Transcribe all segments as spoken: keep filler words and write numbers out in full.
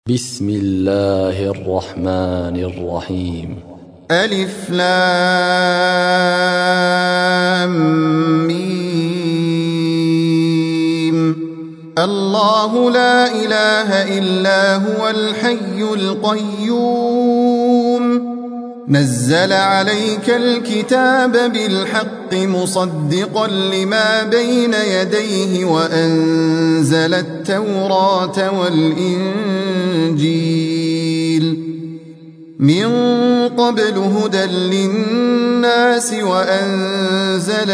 بسم الله الرحمن الرحيم. ألف لام ميم. الله لا إله إلا هو الحي القيوم نزل عليك الكتاب بالحق مصدقا لما بين يديه وأنزل التوراة والإنجيل من قبل هدى للناس وأنزل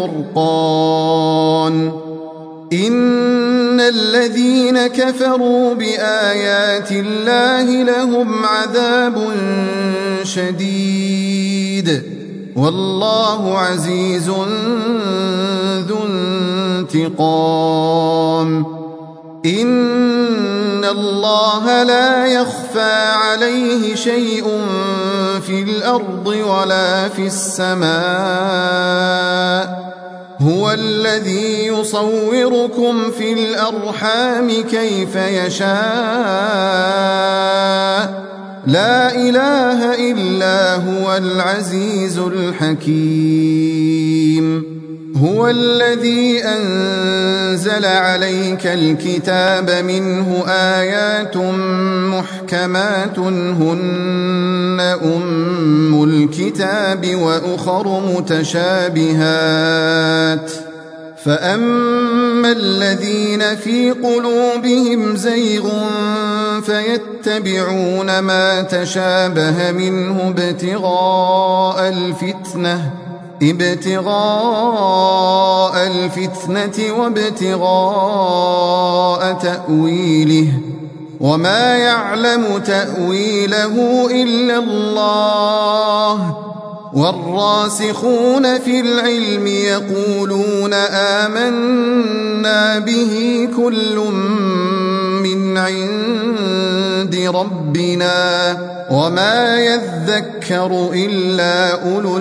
الفرقان إن الذين كفروا بآيات الله لهم عذاب شديد والله عزيز ذو انتقام. إن الله لا يخفى عليه شيء في الأرض ولا في السماء هو الذي يصوركم في الأرحام كيف يشاء لا إله إلا هو العزيز الحكيم. هو الذي أنزل عليك الكتاب منه آيات محكمات هن أم الكتاب وأخر متشابهات فأما الذين في قلوبهم زيغ فيتبعون ما تشابه منه ابتغاء الفتنة ابتغاء الفتنة وابتغاء تأويله وما يعلم تأويله إلا الله والراسخون في العلم يقولون آمنا به كل من عند ربنا وما يذكر إلا أولو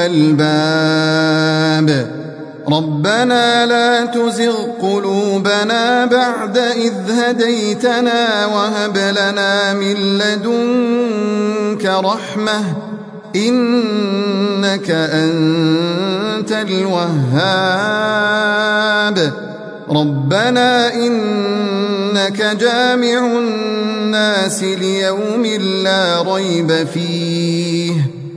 الألباب. ربنا لا تزغ قلوبنا بعد إذ هديتنا وهب لنا من لدنك رحمة إنك أنت الوهاب. ربنا إنك جامع الناس ليوم لا ريب فيه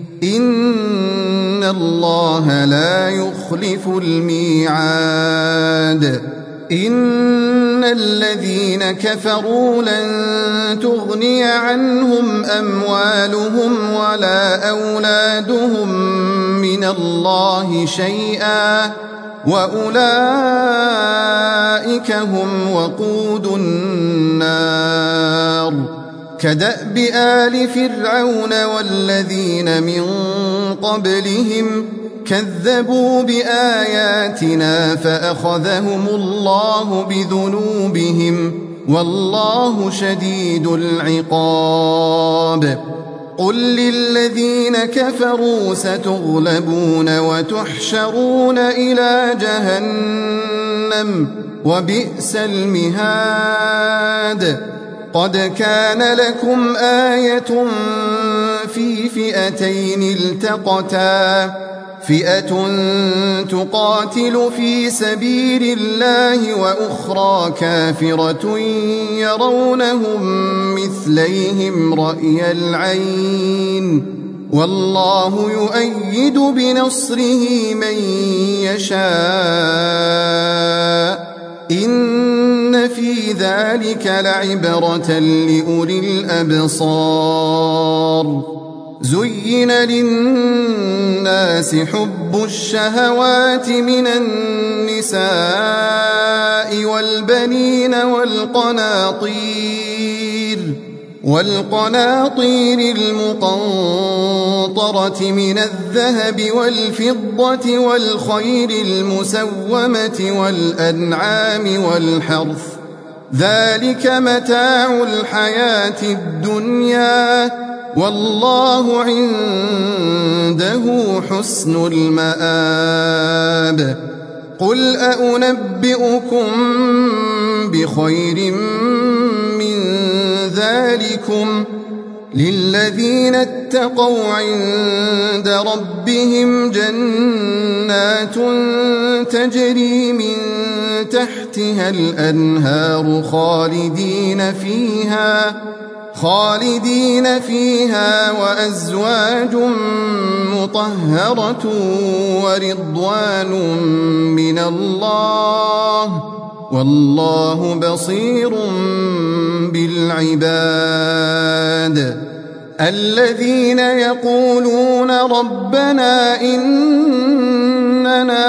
إن الله لا يخلف الميعاد. إن الذين كفروا لن تغني عنهم أموالهم ولا أولادهم من الله شيئا وأولئك هم وقود النار. كدأب آل فرعون والذين من قبلهم كذبوا بآياتنا فأخذهم الله بذنوبهم والله شديد العقاب. قل للذين كفروا ستغلبون وتحشرون إلى جهنم وبئس المهاد. قد كان لكم آية في فئتين التقتا فئة تقاتل في سبيل الله وأخرى كافرة يرونهم مثليهم رأي العين والله يؤيد بنصره من يشاء إن في ذلك لعبرة لأولي الأبصار. زين للناس حب الشهوات من النساء والبنين والقناطير والقناطير المقنطرة من الذهب والفضة والخيل المسومة والأنعام والحرث ذلك متاع الحياة الدنيا والله عنده حسن المآب. قل أنبئكم بخير من ذلكم للذين اتقوا عند ربهم جنات تجري من تحتها الأنهار خالدين فيها خالدين فيها وأزواج مطهرة ورضوان من الله والله بصير بالعباد الذين يقولون ربنا إننا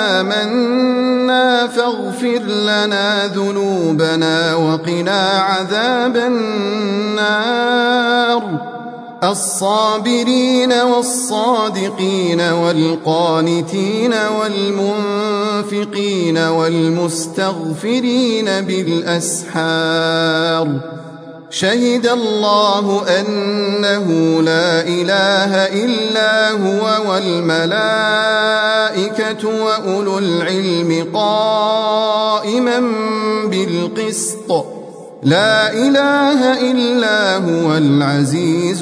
آمنا فاغفر لنا ذنوبنا وقنا عذاب النار الصابرين والصادقين والقانتين والمنفقين والمستغفرين بالأسحار شهد الله أنه لا إله إلا هو والملائكة وأولو العلم قائما بالقسط لا إله إلا هو العزيز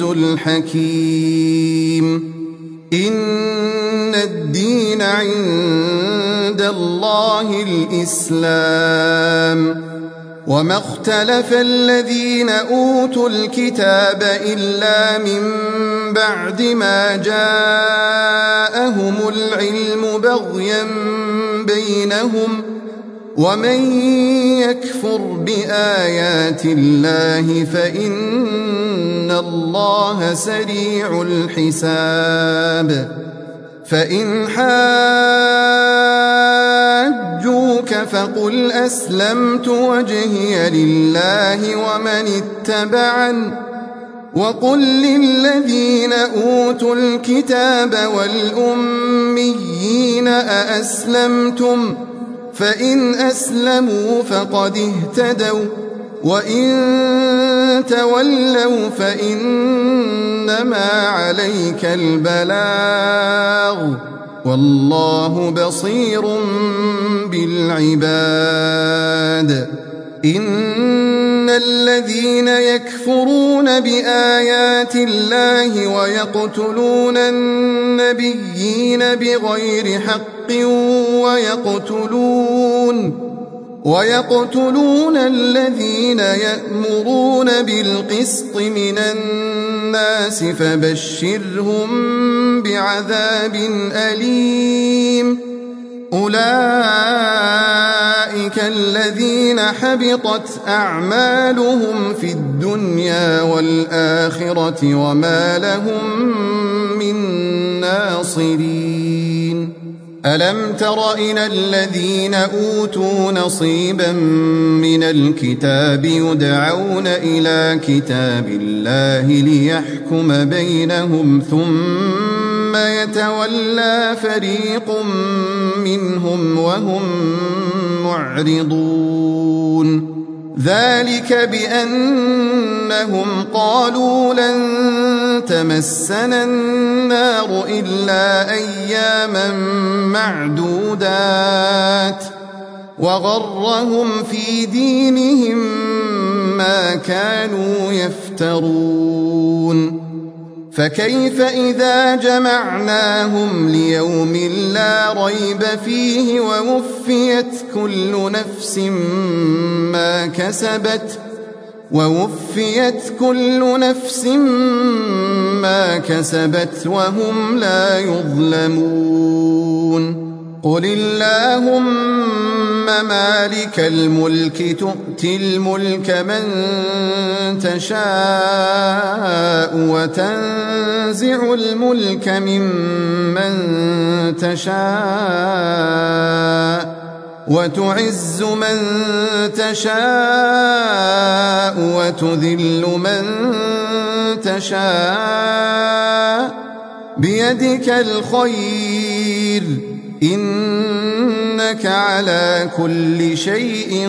الحكيم إن الدين عند الله الإسلام وما اختلف الذين أوتوا الكتاب إلا من بعد ما جاءهم العلم بغيا بينهم ومن يكفر بآيات الله فإن الله سريع الحساب فإن حاجوك فقل أسلمت وجهي لله ومن اتبعن وقل للذين أوتوا الكتاب والأميين أأسلمتم فإن أسلموا فقد اهتدوا وإن تولوا فإنما عليك البلاغ والله بصير بالعباد إن الذين يكفرون بآيات الله ويقتلون النبيين بغير حق ويقتلون ويقتلون الذين يأمرون بالقسط من الناس فبشرهم بعذاب أليم أولئك الذين حبطت أعمالهم في الدنيا والآخرة وما لهم من ناصرين ألم تر إلى الذين أوتوا نصيبا من الكتاب يدعون إلى كتاب الله ليحكم بينهم ثم يتولى فريق منهم وهم معرضون ذلك بأنهم قالوا لن تمسنا النار إلا أياما معدودات وغرهم في دينهم ما كانوا يفترون فكيف إذا جمعناهم ليوم لا ريب فيه ووفيت كل نفس ما كسبت ووفيت كل نفس ما كسبت وهم لا يظلمون قل اللهم مالك الملك تؤتي الملك من تشاء وتنزع الملك ممن تشاء وتعز من تشاء وتذل من تشاء بيدك الخير إنك على كل شيء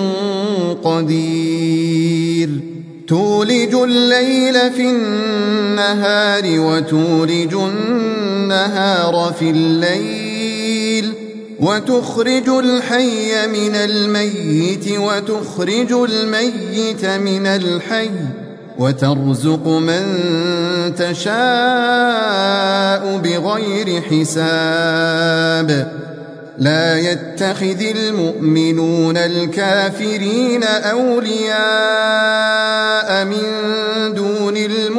قدير تولج الليل في النهار وتولج النهار في الليل وتخرج الحي من الميت وتخرج الميت من الحي وترزق من تشاء بغير حساب لا يتخذ المؤمنون الكافرين أولياء من دون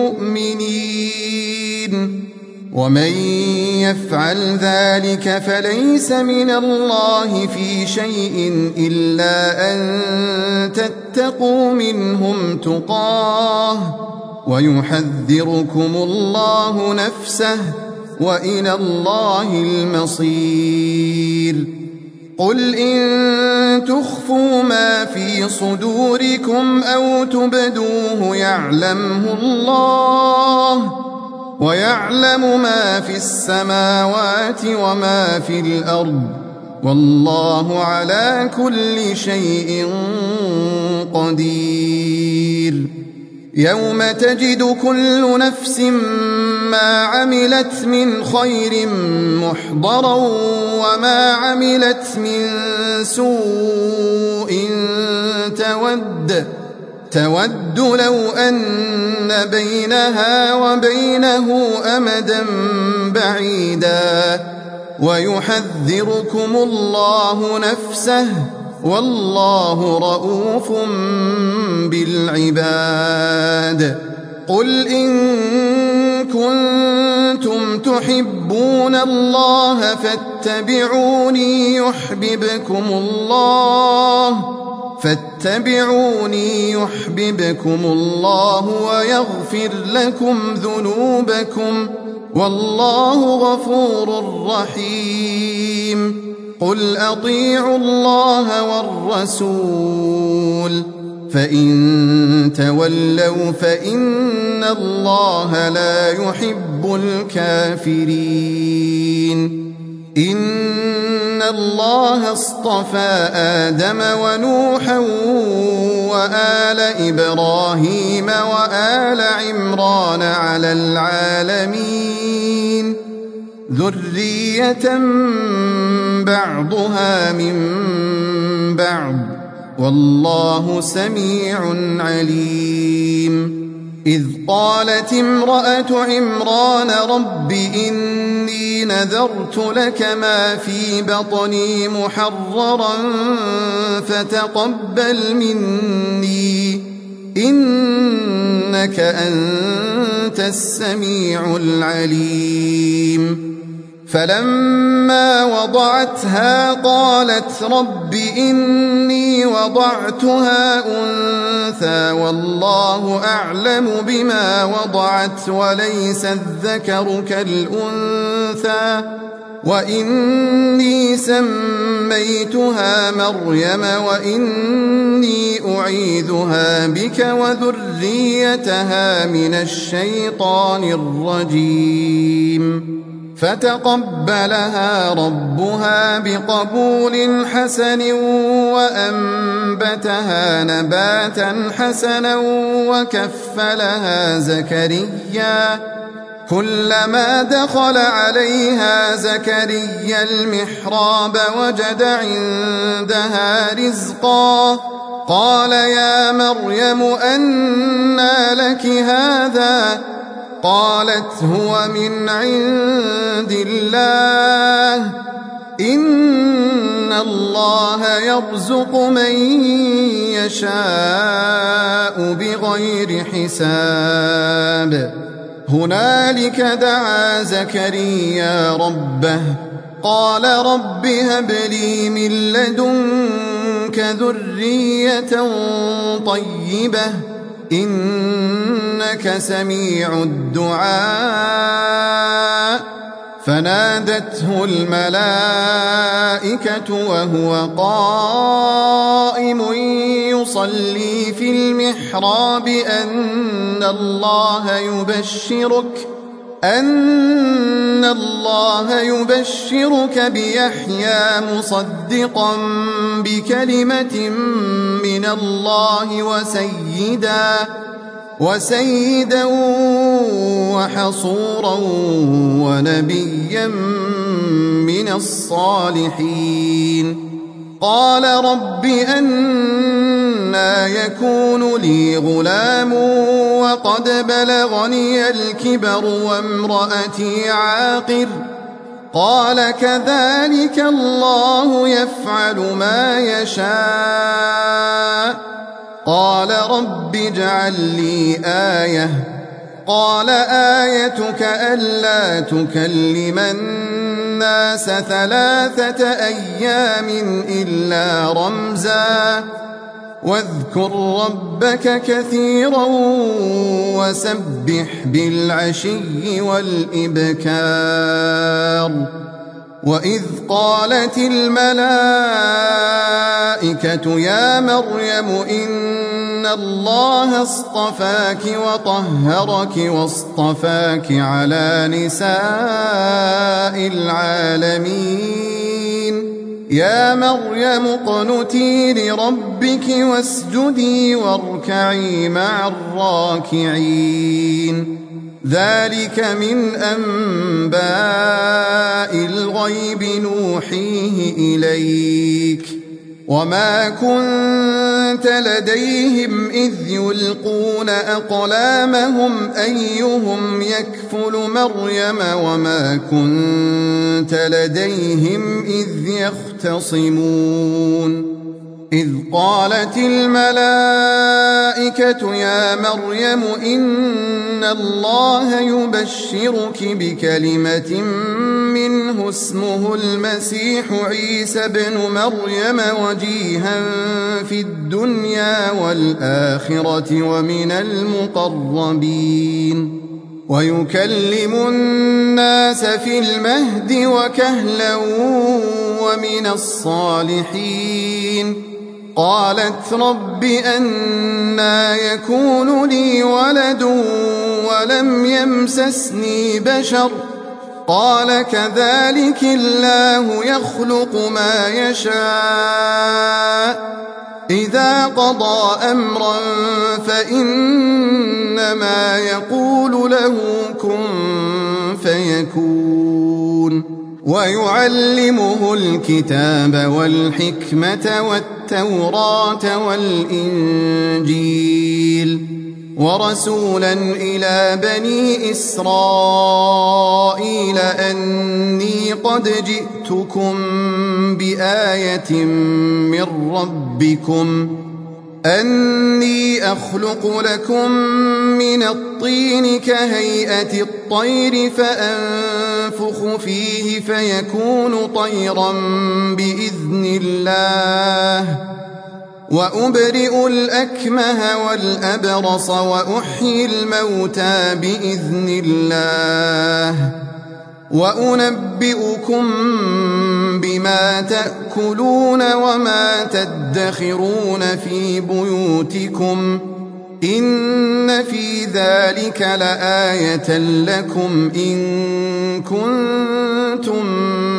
المؤمنين ومن يفعل ذلك فليس من الله في شيء إلا أن تتقوا منهم تقاه ويحذركم الله نفسه وإلى الله المصير قل إن تخفوا ما في صدوركم أو تبدوه يعلمه الله ويعلم ما في السماوات وما في الأرض والله على كل شيء قدير يوم تجد كل نفس ما عملت من خير محضرا وما عملت من سوء تود تود لو أن بينها وبينه أمدا بعيدا ويحذركم الله نفسه والله رؤوف بالعباد قل إن كنتم تحبون الله فاتبعوني يحببكم الله فاتبعوني يحببكم الله ويغفر لكم ذنوبكم والله غفور رحيم قل أطيعوا الله والرسول فإن تولوا فإن الله لا يحب الكافرين إن الله اصطفى آدم ونوحا وآل إبراهيم وآل عمران على العالمين ذرية بعضها من بعض والله سميع عليم إذ قالت امرأة عمران رب إني نذرت لك ما في بطني محررا فتقبل مني إنك أنت السميع العليم فلما وضعتها قالت رب إني وضعتها أنثى والله أعلم بما وضعت وليس الذكر كالأنثى وإني سميتها مريم وإني أعيذها بك وذريتها من الشيطان الرجيم فتقبلها ربها بقبول حسن وأنبتها نباتا حسنا وكفلها زكريا كلما دخل عليها زكريا المحراب وجد عندها رزقا قال يا مريم أنى لك هذا قالت هو من عند الله إن الله يرزق من يشاء بغير حساب هنالك دعا زكريا ربه قال رب هب لي من لدنك ذرية طيبة إنك سميع الدعاء فنادته الملائكة وهو قائم يصلي في المحراب أن الله يبشرك أن الله يبشرك بيحيى مصدقا بكلمة من الله وسيدا وسيدا وحصورا ونبيا من الصالحين قال رب أنى أنى يكون لي غلام وقد بلغني الكبر وامرأتي عاقر قال كذلك الله يفعل ما يشاء قال رب اجعل لي آية قال آيتك ألا تكلم الناس ثلاثة أيام إلا رمزا واذكر ربك كثيرا وسبح بالعشي والإبكار وإذ قالت الملائكة يا مريم إن الله اصطفاك وطهرك واصطفاك على نساء العالمين يا مريم اقنتي لربك واسجدي واركعي مع الراكعين ذلك من أنباء الغيب نوحيه إليك وما كنت لديهم إذ يلقون أقلامهم أيهم يكفل مريم وما كنت لديهم إذ يختصمون إذ قالت الملائكة يا مريم إن الله يبشرك بكلمة منه اسمه المسيح عيسى بن مريم وجيها في الدنيا والآخرة ومن المقربين ويكلم الناس في المهد وكهلا ومن الصالحين قالت رب أنى يكون لي ولد ولم يمسسني بشر قال كذلك الله يخلق ما يشاء إذا قضى أمرا فإنما يقول له كن فيكون ويعلمه الكتاب والحكمة والتوراة والإنجيل ورسولا إلى بني إسرائيل أني قد جئتكم بآية من ربكم أني أخلق لكم من الطين كهيئة الطير فأنفخ فيه فيكون طيرا بإذن الله وأبرئ الأكمه والأبرص وأحيي الموتى بإذن الله وأنبئكم بما تأكلون وما تدخرون في بيوتكم إن في ذلك لآية لكم إن كنتم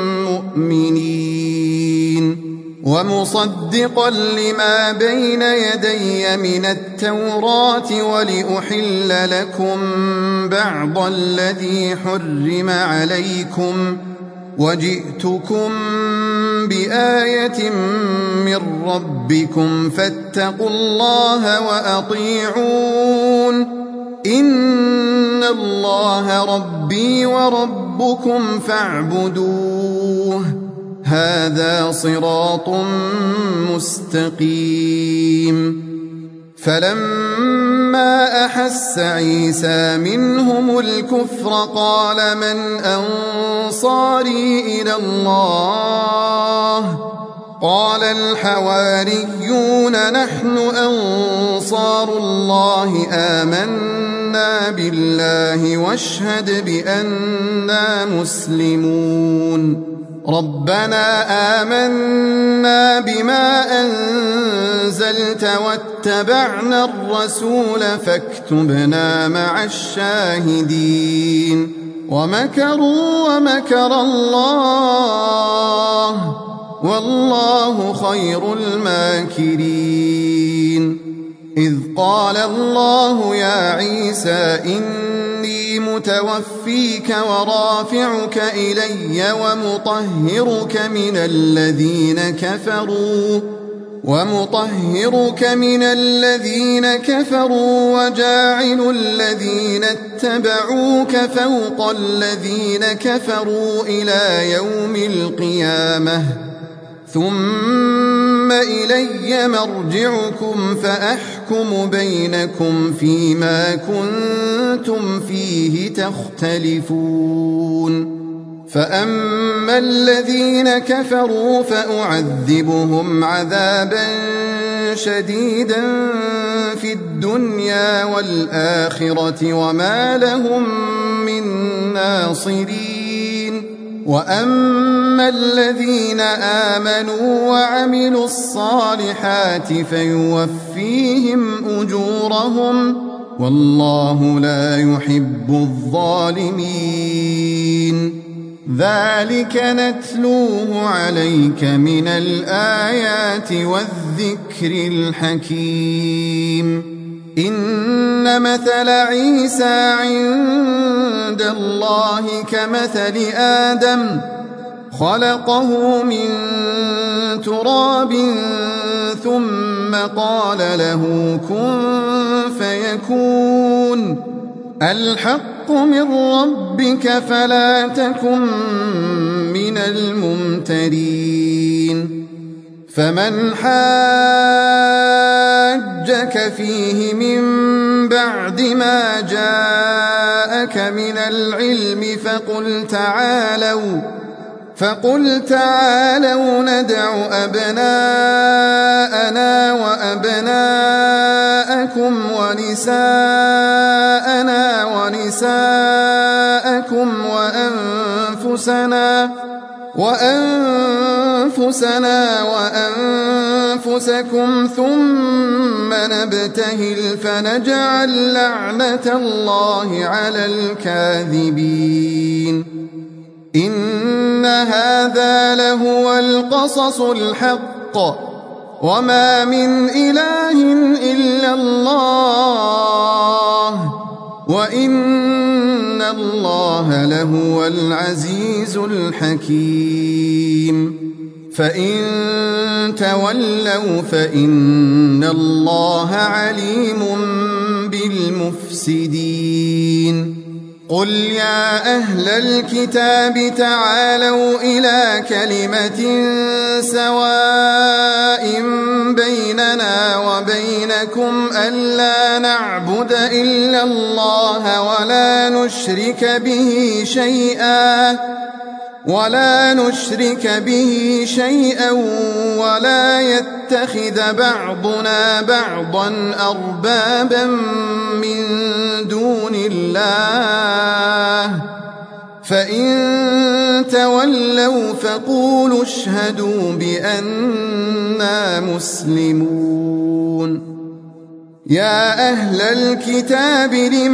مؤمنين ومصدقا لما بين يدي من التوراة ولأحل لكم بعض الذي حرم عليكم وجئتكم بآية من ربكم فاتقوا الله وأطيعون إن الله ربي وربكم فاعبدوه هذا صراط مستقيم فلما أحس عيسى منهم الكفر قال من أنصاري إلى الله قال الحواريون نحن أنصار الله آمنا بالله واشهد بأننا مسلمون ربنا آمنا بما أنزلت واتبعنا الرسول فاكتبنا مع الشاهدين ومكروا ومكر الله والله خير الماكرين إذ قال الله يا عيسى إني متوفيك ورافعك إلي ومطهرك من الذين كفروا ومطهرك من الذين كفروا وجاعل الذين اتبعوك فوق الذين كفروا إلى يوم القيامة ثم إلي مرجعكم فأحكم بينكم فيما كنتم فيه تختلفون فأما الذين كفروا فأعذبهم عذابا شديدا في الدنيا والآخرة وما لهم من ناصرين وأما الذين آمنوا وعملوا الصالحات فيوفيهم أجورهم والله لا يحب الظالمين ذلك نتلوه عليك من الآيات والذكر الحكيم إن مثل عيسى عند الله كمثل آدم خلقه من تراب ثم قال له كن فيكون الحق من ربك فلا تكن من الممترين فمن حاجك فيه من بعد ما جاءك من العلم فقل تعالوا فقل تعالوا ندع أبناءنا وأبناءكم ونساءنا ونساءكم وأنفسنا وأنفسنا وأنفسكم ثم نبتهل فنجعل لعنة الله على الكاذبين إن هذا لهو القصص الحق وما من إله إلا الله وإن الله لهو العزيز الحكيم فإن تولوا فإن الله عليم بالمفسدين قل يا أهل الكتاب تعالوا إلى كلمة سواء بيننا وبينكم ألا نعبد إلا الله ولا نشرك به شيئا ولا نشرك به شيئا ولا يتخذ بعضنا بعضا أربابا من دون الله فإن تولوا فقولوا اشهدوا بأننا مسلمون يا أهل الكتاب لم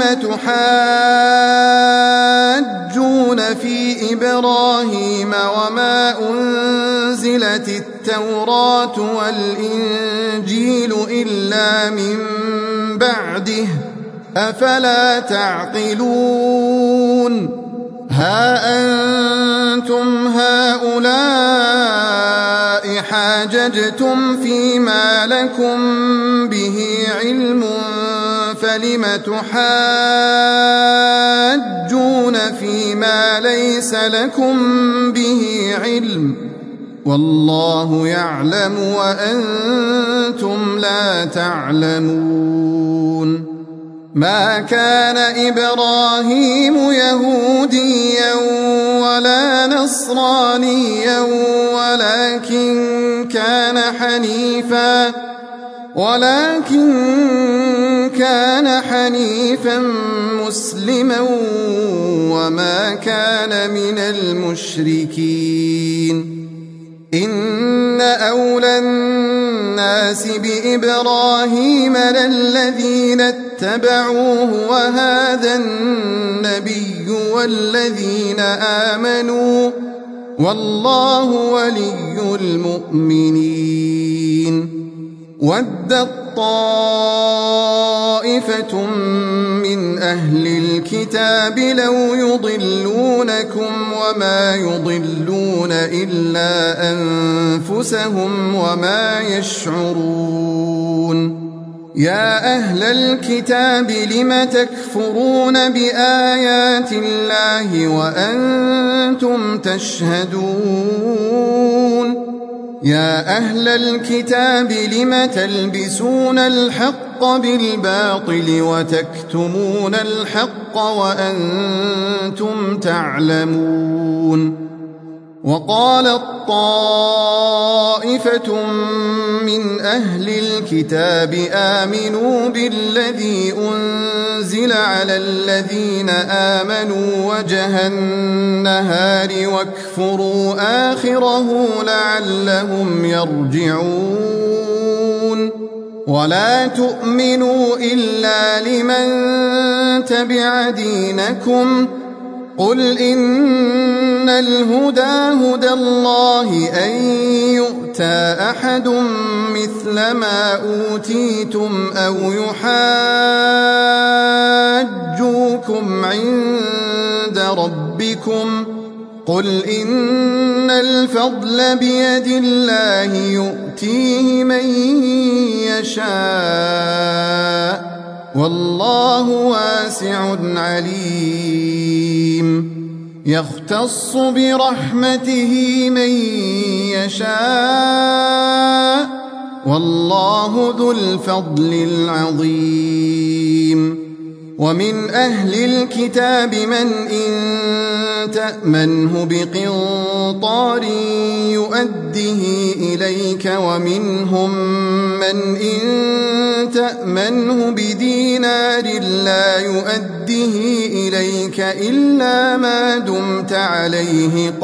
تحاجون في إبراهيم وما أنزلت التوراة والإنجيل إلا من بعده أفلا تعقلون ها أنتم هؤلاء حاججتم فيما لكم به علم فلم تحاجون فيما ليس لكم به علم والله يعلم وأنتم لا تعلمون ما كان إبراهيم يهوديا ولا نصرانيا ولكن كان حنيفا ولكن كان حنيفا مسلما وما كان من المشركين إن أولى الناس بإبراهيم للذين اتبعوه وهذا النبي والذين آمنوا والله ولي المؤمنين ودت طائفة من أهل الكتاب لو يضلونكم وما يضلون إلا أنفسهم وما يشعرون يا أهل الكتاب لم تكفرون بآيات الله وأنتم تشهدون يا أهل الكتاب لم تلبسون الحق بالباطل وتكتمون الحق وأنتم تعلمون وقالت طائفة من أهل الكتاب آمنوا بالذي أنزل على الذين آمنوا وجه النهار واكفروا آخره لعلهم يرجعون ولا تؤمنوا إلا لمن تبع دينكم قل إن الهدى هدى الله أن يؤتى أحد مثل ما أوتيتم أو يحاجوكم عند ربكم قل إن الفضل بيد الله يؤتيه من يشاء والله واسع عليم يختص برحمته من يشاء والله ذو الفضل العظيم ومن أهل الكتاب من إن تأمنه بقنطار يؤده إليك ومنهم من إن تأمنه بدينار لا يؤده إليك إلا ما دمت عليه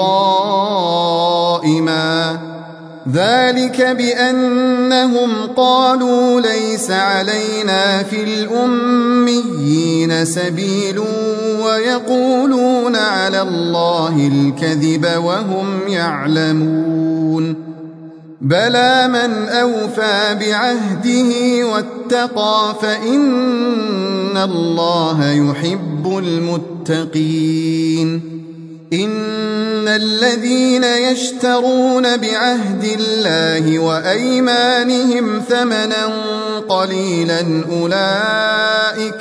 قائما ذلك بأنهم قالوا ليس علينا في الأميين سبيل ويقولون على الله الكذب وهم يعلمون بلى من أوفى بعهده واتقى فإن الله يحب المتقين إن الذين يشترون بعهد الله وأيمانهم ثمنا قليلا أولئك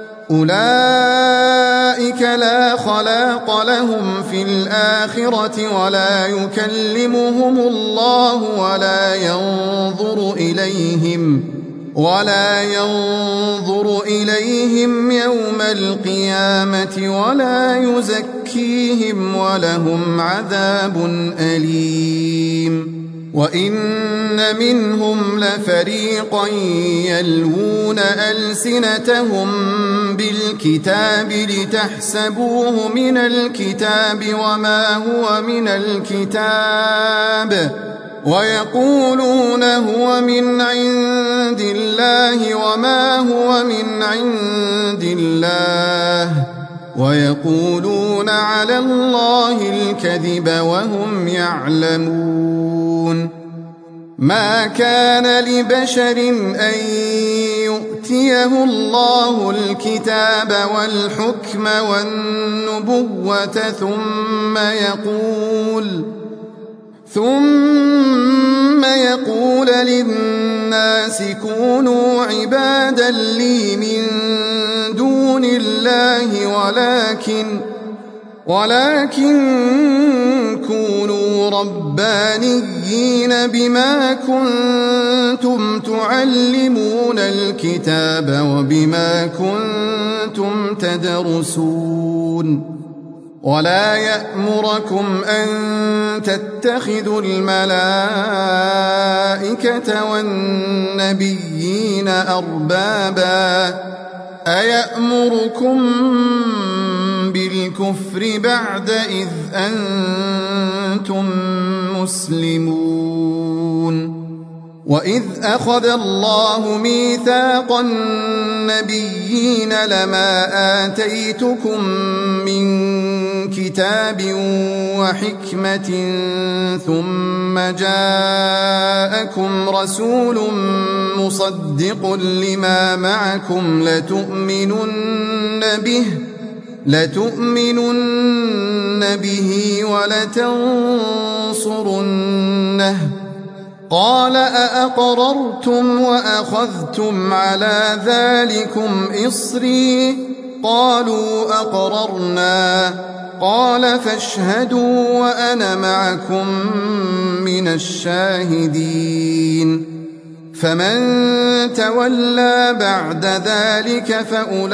أولئك لا خلاق لهم في الآخرة ولا يكلمهم الله ولا ينظر إليهم ولا ينظر إليهم يوم القيامة ولا يزكيهم ولهم عذاب أليم وإن منهم لفريقا يلوون ألسنتهم بالكتاب لتحسبوه من الكتاب وما هو من الكتاب ويقولون هو من عند الله وما هو من عند الله ويقولون على الله الكذب وهم يعلمون ما كان لبشر أن يؤتيه الله الكتاب والحكم والنبوة ثم يقول ثم يقول للناس كونوا عبادا لي من دون الله ولكن ولكن كونوا ربانيين بما كنتم تعلمون الكتاب وبما كنتم تدرسون ولا يأمركم أن تتخذوا الملائكة والنبيين أربابا أيأمركم بالكفر بعد إذ أنتم مسلمون وإذ أخذ الله ميثاق النبيين لما آتيتكم من كتاب وحكمة ثم جاءكم رسول مصدق لما معكم لتؤمنن به لتؤمنن به ولتنصرنه قال أأقررتم وأخذتم على ذلكم إصري قالوا أقررنا قال فاشهدوا وأنا معكم من الشاهدين فمن تولى بعد ذلك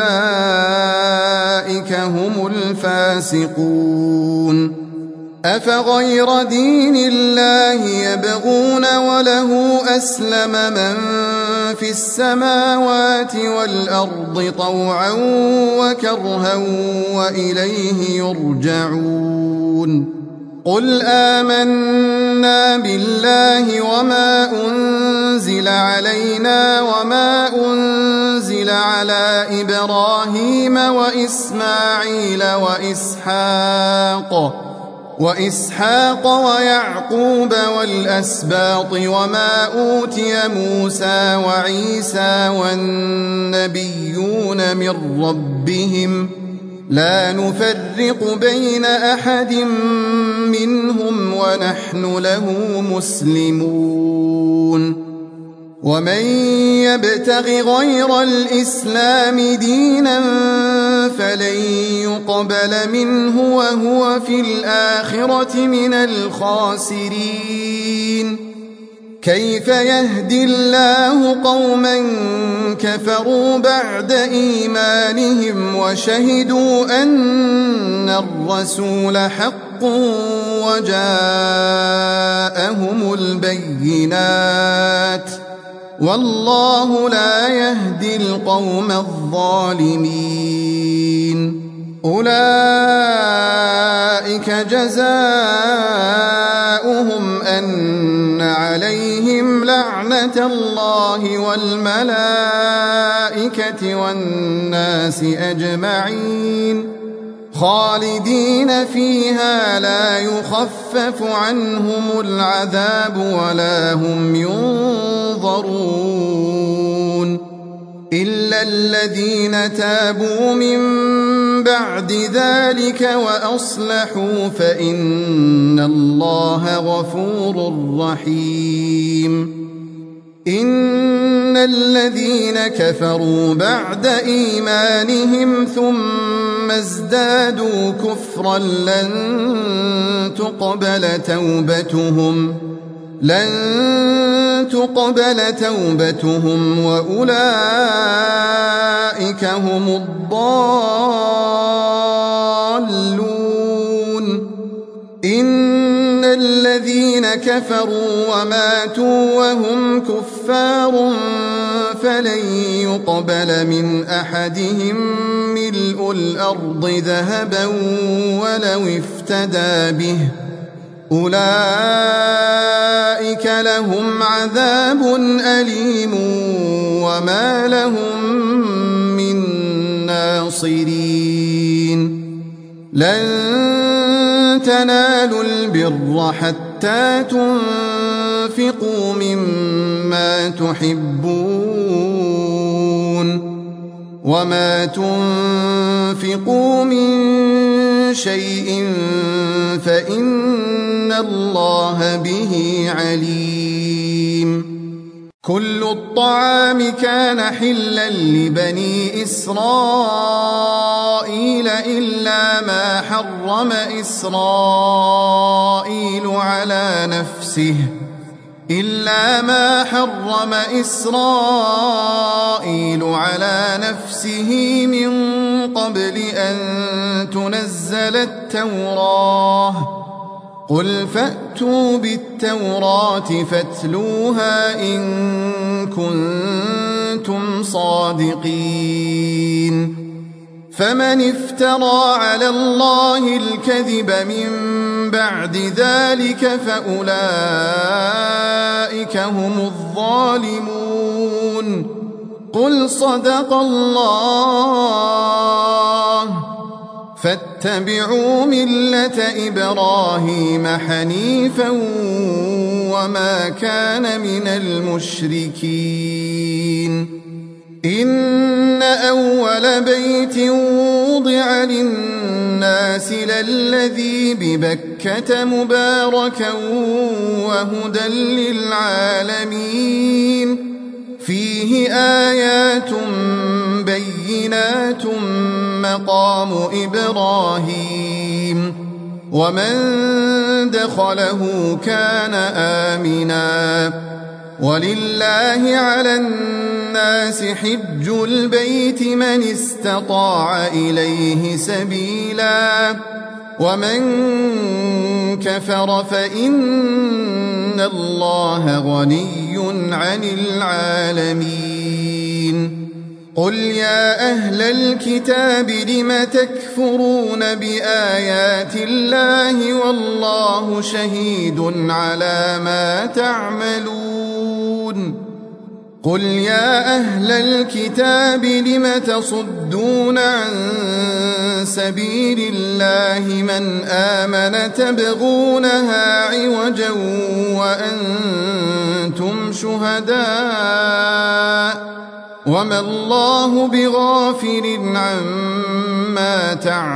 فأولئك هم الفاسقون أفغير دين الله يبغون وله أسلم من في السماوات والأرض طوعا وكرها وإليه يرجعون قل آمنا بالله وما أنزل علينا وما أنزل على إبراهيم وإسماعيل وإسحاق وإسحاق ويعقوب والأسباط وما أوتي موسى وعيسى والنبيون من ربهم لا نفرق بين أحد منهم ونحن له مسلمون ومن يبتغ غير الإسلام دينا فلن يقبل منه وهو في الآخرة من الخاسرين كيف يهدي الله قوما كفروا بعد إيمانهم وشهدوا أن الرسول حق وجاءهم البينات والله لا يهدي القوم الظالمين أولئك جزاؤهم أن عليهم لعنة الله والملائكة والناس أجمعين خالدين فيها لا يخفف عنهم العذاب ولا هم ينظرون إلا الذين تابوا من بعد ذلك وأصلحوا فإن الله غفور رحيم إن الذين كفروا بعد إيمانهم ثم ازدادوا كفرا لن تقبل توبتهم لن تقبل توبتهم وأولئك هم الضالون إن الذين كفروا وماتوا وهم كفار فلن يقبل من أحدهم ملء الأرض ذهبا ولو افتدى به أولئك لهم عذاب أليم وما لهم من ناصرين لن تنالوا البر حتى تنفقوا مما تحبون وما تنفقوا من شيء فإن الله به عليم كل الطعام كان حلا لبني إسرائيل إلا ما حرم إسرائيل على نفسه إلا ما حرم إسرائيل على نفسه من قبل أن تنزل التوراة قل فأتوا بالتوراة فاتلوها إن كنتم صادقين فمن افترى على الله الكذب من بعد ذلك فأولئك هم الظالمون. قل صدق الله فاتبعوا ملة إبراهيم حنيفا وما كان من المشركين. إن أول بيت وضع للناس للذي ببكة مباركا وهدى للعالمين فيه آيات بينات مقام إبراهيم ومن دخله كان آمنا ولله على الناس حج البيت من استطاع إليه سبيلا ومن كفر فإن الله غني عن العالمين. قل يا أهل الكتاب لم تكفرون بآيات الله والله شهيد على ما تعملون. قل يا أهل الكتاب لم تصدون عن سبيل الله من آمن تبغونها عوجا وأنتم شهداء وما الله بغافل عما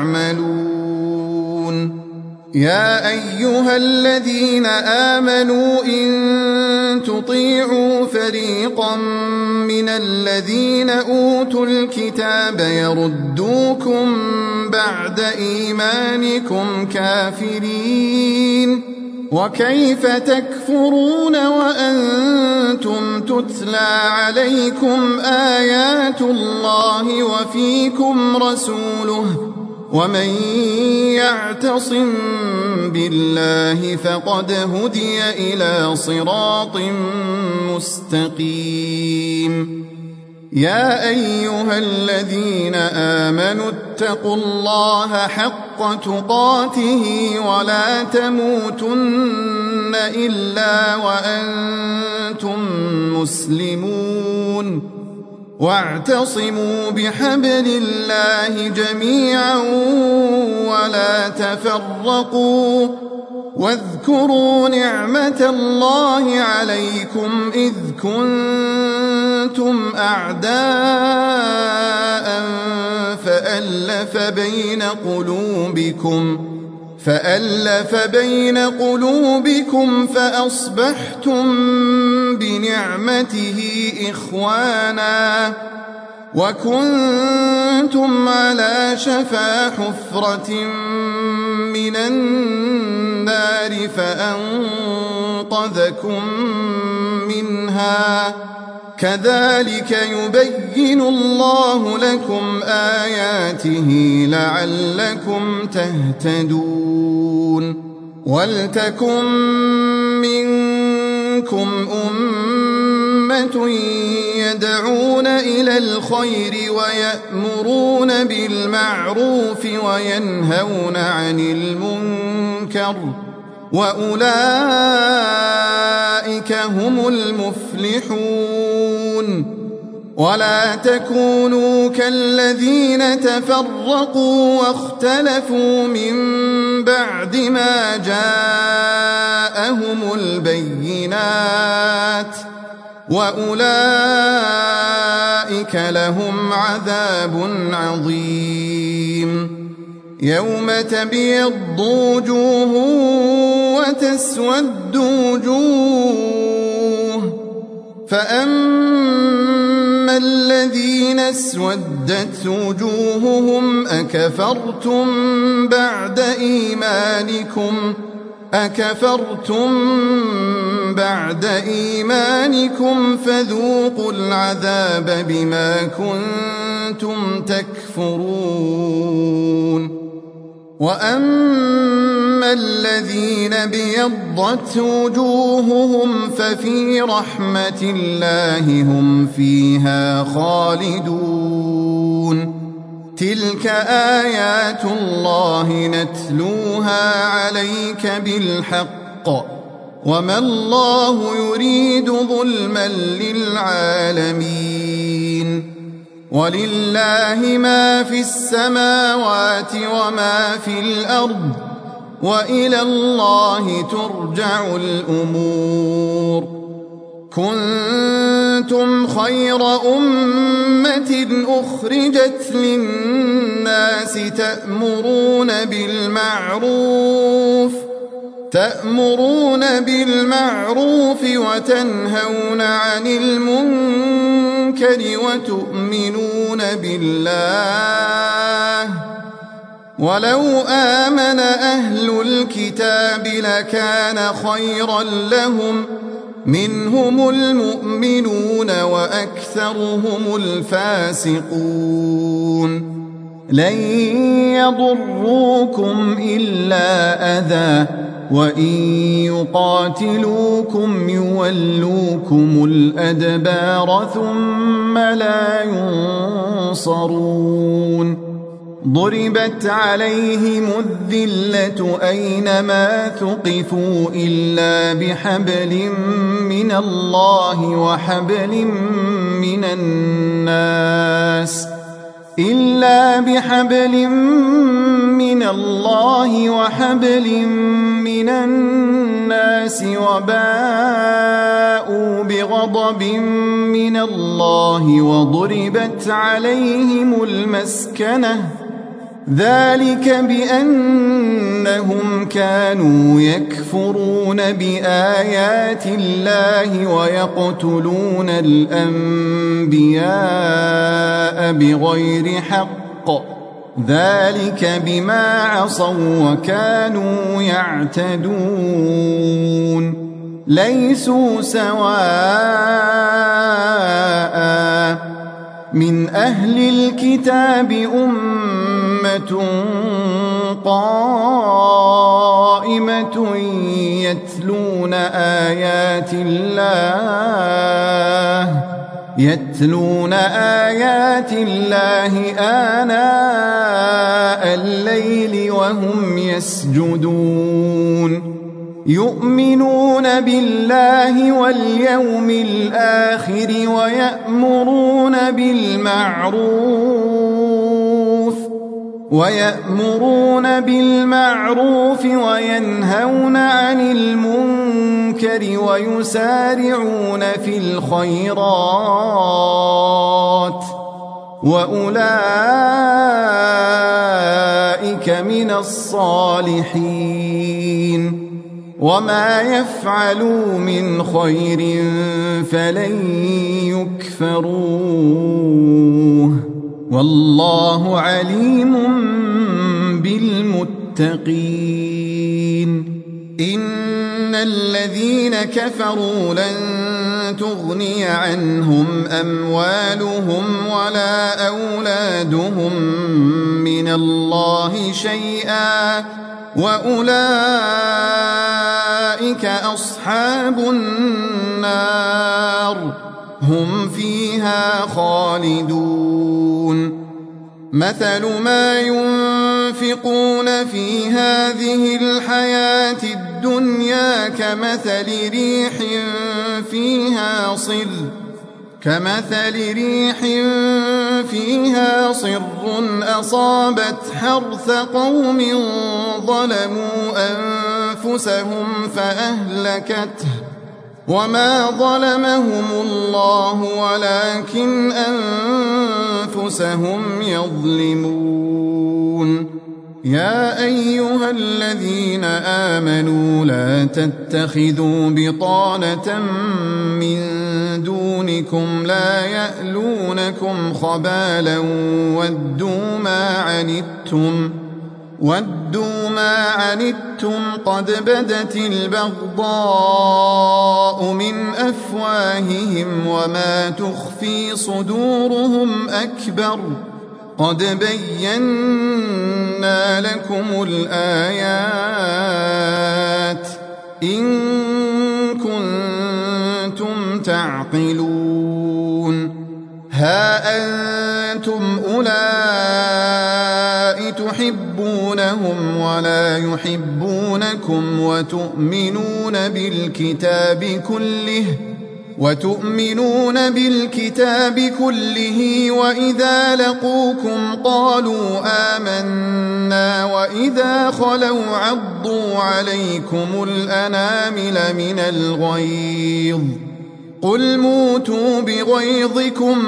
تعملون. يا أيها الذين آمنوا إن تطيعوا فريقا من الذين أوتوا الكتاب يردوكم بعد إيمانكم كافرين وكيف تكفرون وأنتم تتلى عليكم آيات الله وفيكم رسوله ومن يعتصم بالله فقد هدي إلى صراط مستقيم. يا أيها الذين آمنوا اتقوا الله حق تقاته ولا تموتن إلا وأنتم مسلمون واعتصموا بحبل الله جميعا ولا تفرقوا واذكروا نعمة الله عليكم إذ كنتم أعداء فألف بين قلوبكم فألف بين قلوبكم فأصبحتم بنعمته إخوانا وكنتم على شفا حفرة من النار فأنقذكم منها كذلك يبين الله لكم آياته لعلكم تهتدون. ولتكن منكم أمة يدعون إلى الخير ويأمرون بالمعروف وينهون عن المنكر وأولئك هم المفلحون. ولا تكونوا كالذين تفرقوا واختلفوا من بعد ما جاءهم البينات وأولئك لهم عذاب عظيم. يوم تبيض وجوه وتسود وجوه فأما الذين اسودت وجوههم أكفرتم بعد إيمانكم أكفرتم بعد إيمانكم فذوقوا العذاب بما كنتم تكفرون. وأما الذين ابيضت وجوههم ففي رحمة الله هم فيها خالدون. تلك آيات الله نتلوها عليك بالحق وما الله يريد ظلما للعالمين ولله ما في السماوات وما في الأرض وإلى الله ترجع الأمور كنتم خير أمة أخرجت للناس تأمرون بالمعروف تأمرون بالمعروف وتنهون عن المنكر وتؤمنون بالله ولو آمن أهل الكتاب لكان خيرا لهم منهم المؤمنون وأكثرهم الفاسقون لن يضروكم إلا أذى وإن يقاتلوكم يولوكم الأدبار ثم لا ينصرون ضربت عليهم الذلة أينما ثقفوا إلا بحبل من الله وحبل من الناس إلا بحبل من الله وحبل من الناس وباءوا بغضب من الله وضربت عليهم المسكنة ذلك بأنهم كانوا يكفرون بآيات الله ويقتلون الأنبياء بغير حق ذلك بما عصوا وكانوا يعتدون ليسوا سواء من أهل الكتاب أمة قائمة يتلون آيات الله يتلون آيات الله آناء الليل وهم يسجدون يؤمنون بالله واليوم الآخر ويأمرون بالمعروف ويأمرون بالمعروف وينهون عن المنكر ويسارعون في الخيرات وأولئك من الصالحين وما يفعلوا من خير فلن يكفروه والله عليم بالمتقين إن الذين كفروا لن تغني عنهم أموالهم ولا أولادهم من الله شيئا وأولئك أصحاب النار هم فيها خالدون مثل ما ينفقون في هذه الحياة الدنيا كمثل ريح فيها صر كمثل ريح فيها صر أصابت حرث قوم ظلموا أنفسهم فأهلكته وما ظلمهم الله ولكن أنفسهم يظلمون يا أيها الذين آمنوا لا تتخذوا بطانة من دونكم لا يألونكم خبالا ودوا ما عنتم ودوا ما عنتم قد بدت البغضاء من أفواههم وما تخفي صدورهم أكبر قد بينا لكم الآيات إن كنتم تعقلون ها أنتم أولئك تحبونهم ولا يحبونكم وتؤمنون بالكتاب كله وتؤمنون بالكتاب كله وإذا لقوكم قالوا آمنا وإذا خلوا عضوا عليكم الأنامل من الغيظ قل موتوا بغيظكم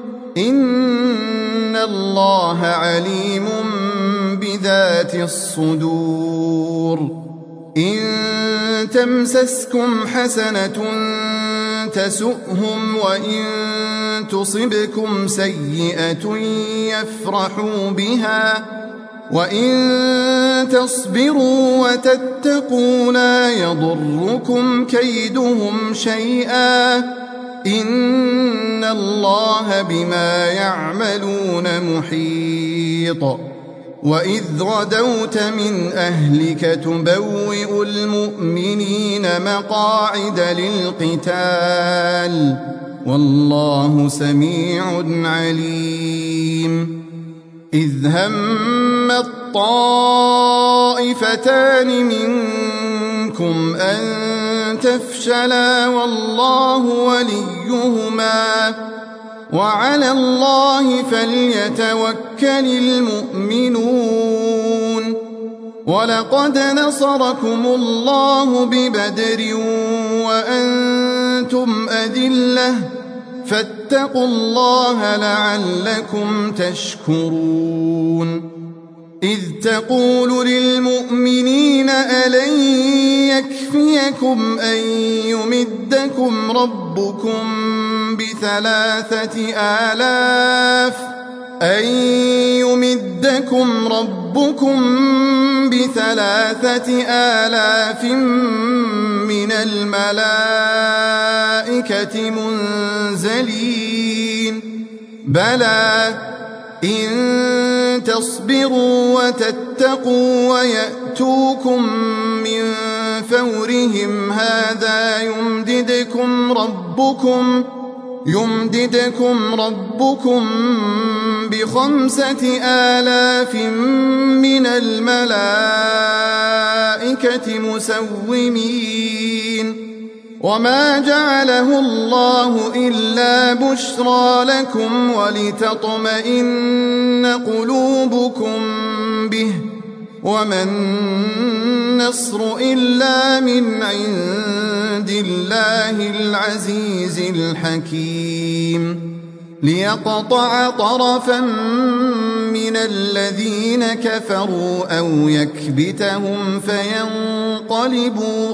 إن الله عليم بذات الصدور إن تمسسكم حسنة تسؤهم وإن تصبكم سيئة يفرحوا بها وإن تصبروا وتتقوا لا يضركم كيدهم شيئا إن الله بما يعملون محيط وإذ غدوت من أهلك تبوئ المؤمنين مقاعد للقتال والله سميع عليم إذ هم الطائفتان منكم أن تفشلا والله وليهما وعلى الله فليتوكل المؤمنون ولقد نصركم الله ببدر وأنتم أذلة فاتقوا الله لعلكم تشكرون إذ تقول للمؤمنين ألن يكفيكم أن يمدكم ربكم بثلاثة آلاف أن يمدكم ربكم بثلاثة آلاف من الملائكة منزلين بلى إن تصبروا وتتقوا ويأتوكم من فورهم هذا يمددكم ربكم يمددكم ربكم بخمسة آلاف من الملائكة مسومين وما جعله الله إلا بشرى لكم ولتطمئن قلوبكم به وما النصر إلا من عند الله العزيز الحكيم ليقطع طرفا من الذين كفروا أو يكبتهم فينقلبوا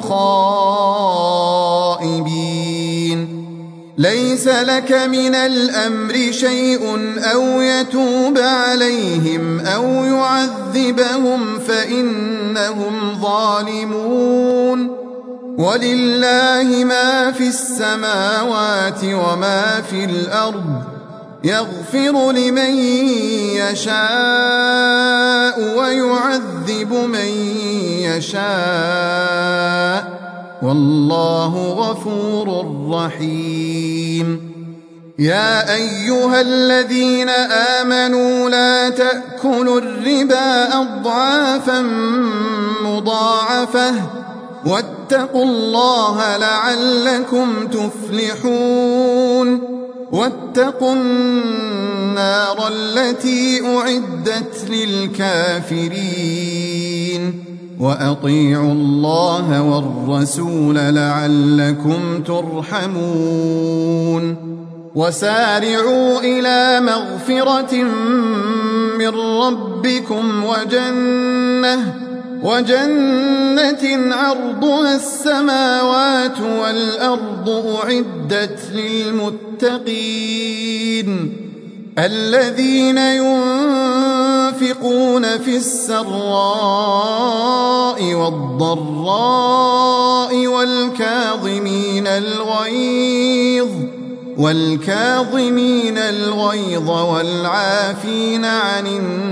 خائبين ليس لك من الأمر شيء أو يتوب عليهم أو يعذبهم فإنهم ظالمون ولله ما في السماوات وما في الأرض يغفر لمن يشاء ويعذب من يشاء والله غفور رحيم يا أيها الذين آمنوا لا تأكلوا الربا أضعافا مضاعفة واتقوا الله لعلكم تفلحون واتقوا النار التي أعدت للكافرين وأطيعوا الله والرسول لعلكم ترحمون وسارعوا إلى مغفرة من ربكم وجنة وجنة عرضها السماوات والأرض أعدت للمتقين الذين ينفقون في السراء والضراء والكاظمين الغيظ والكاظمين الغيظ والعافين عن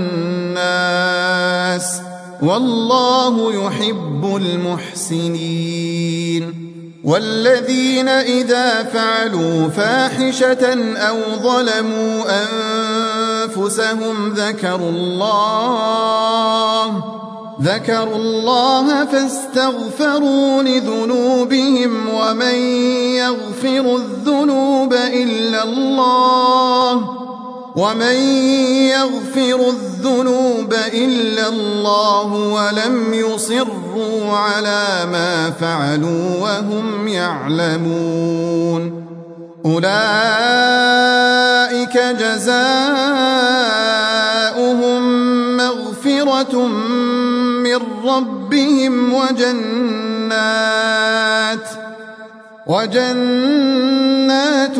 الناس والله يحب المحسنين والذين إذا فعلوا فاحشة أو ظلموا أنفسهم ذكروا الله ذكروا الله فاستغفروا لذنوبهم ومن يغفر الذنوب إلا الله ومن يغفر الذنوب إلا الله ولم يصروا على ما فعلوا وهم يعلمون أولئك جزاؤهم مغفرة من ربهم وجنات وجنات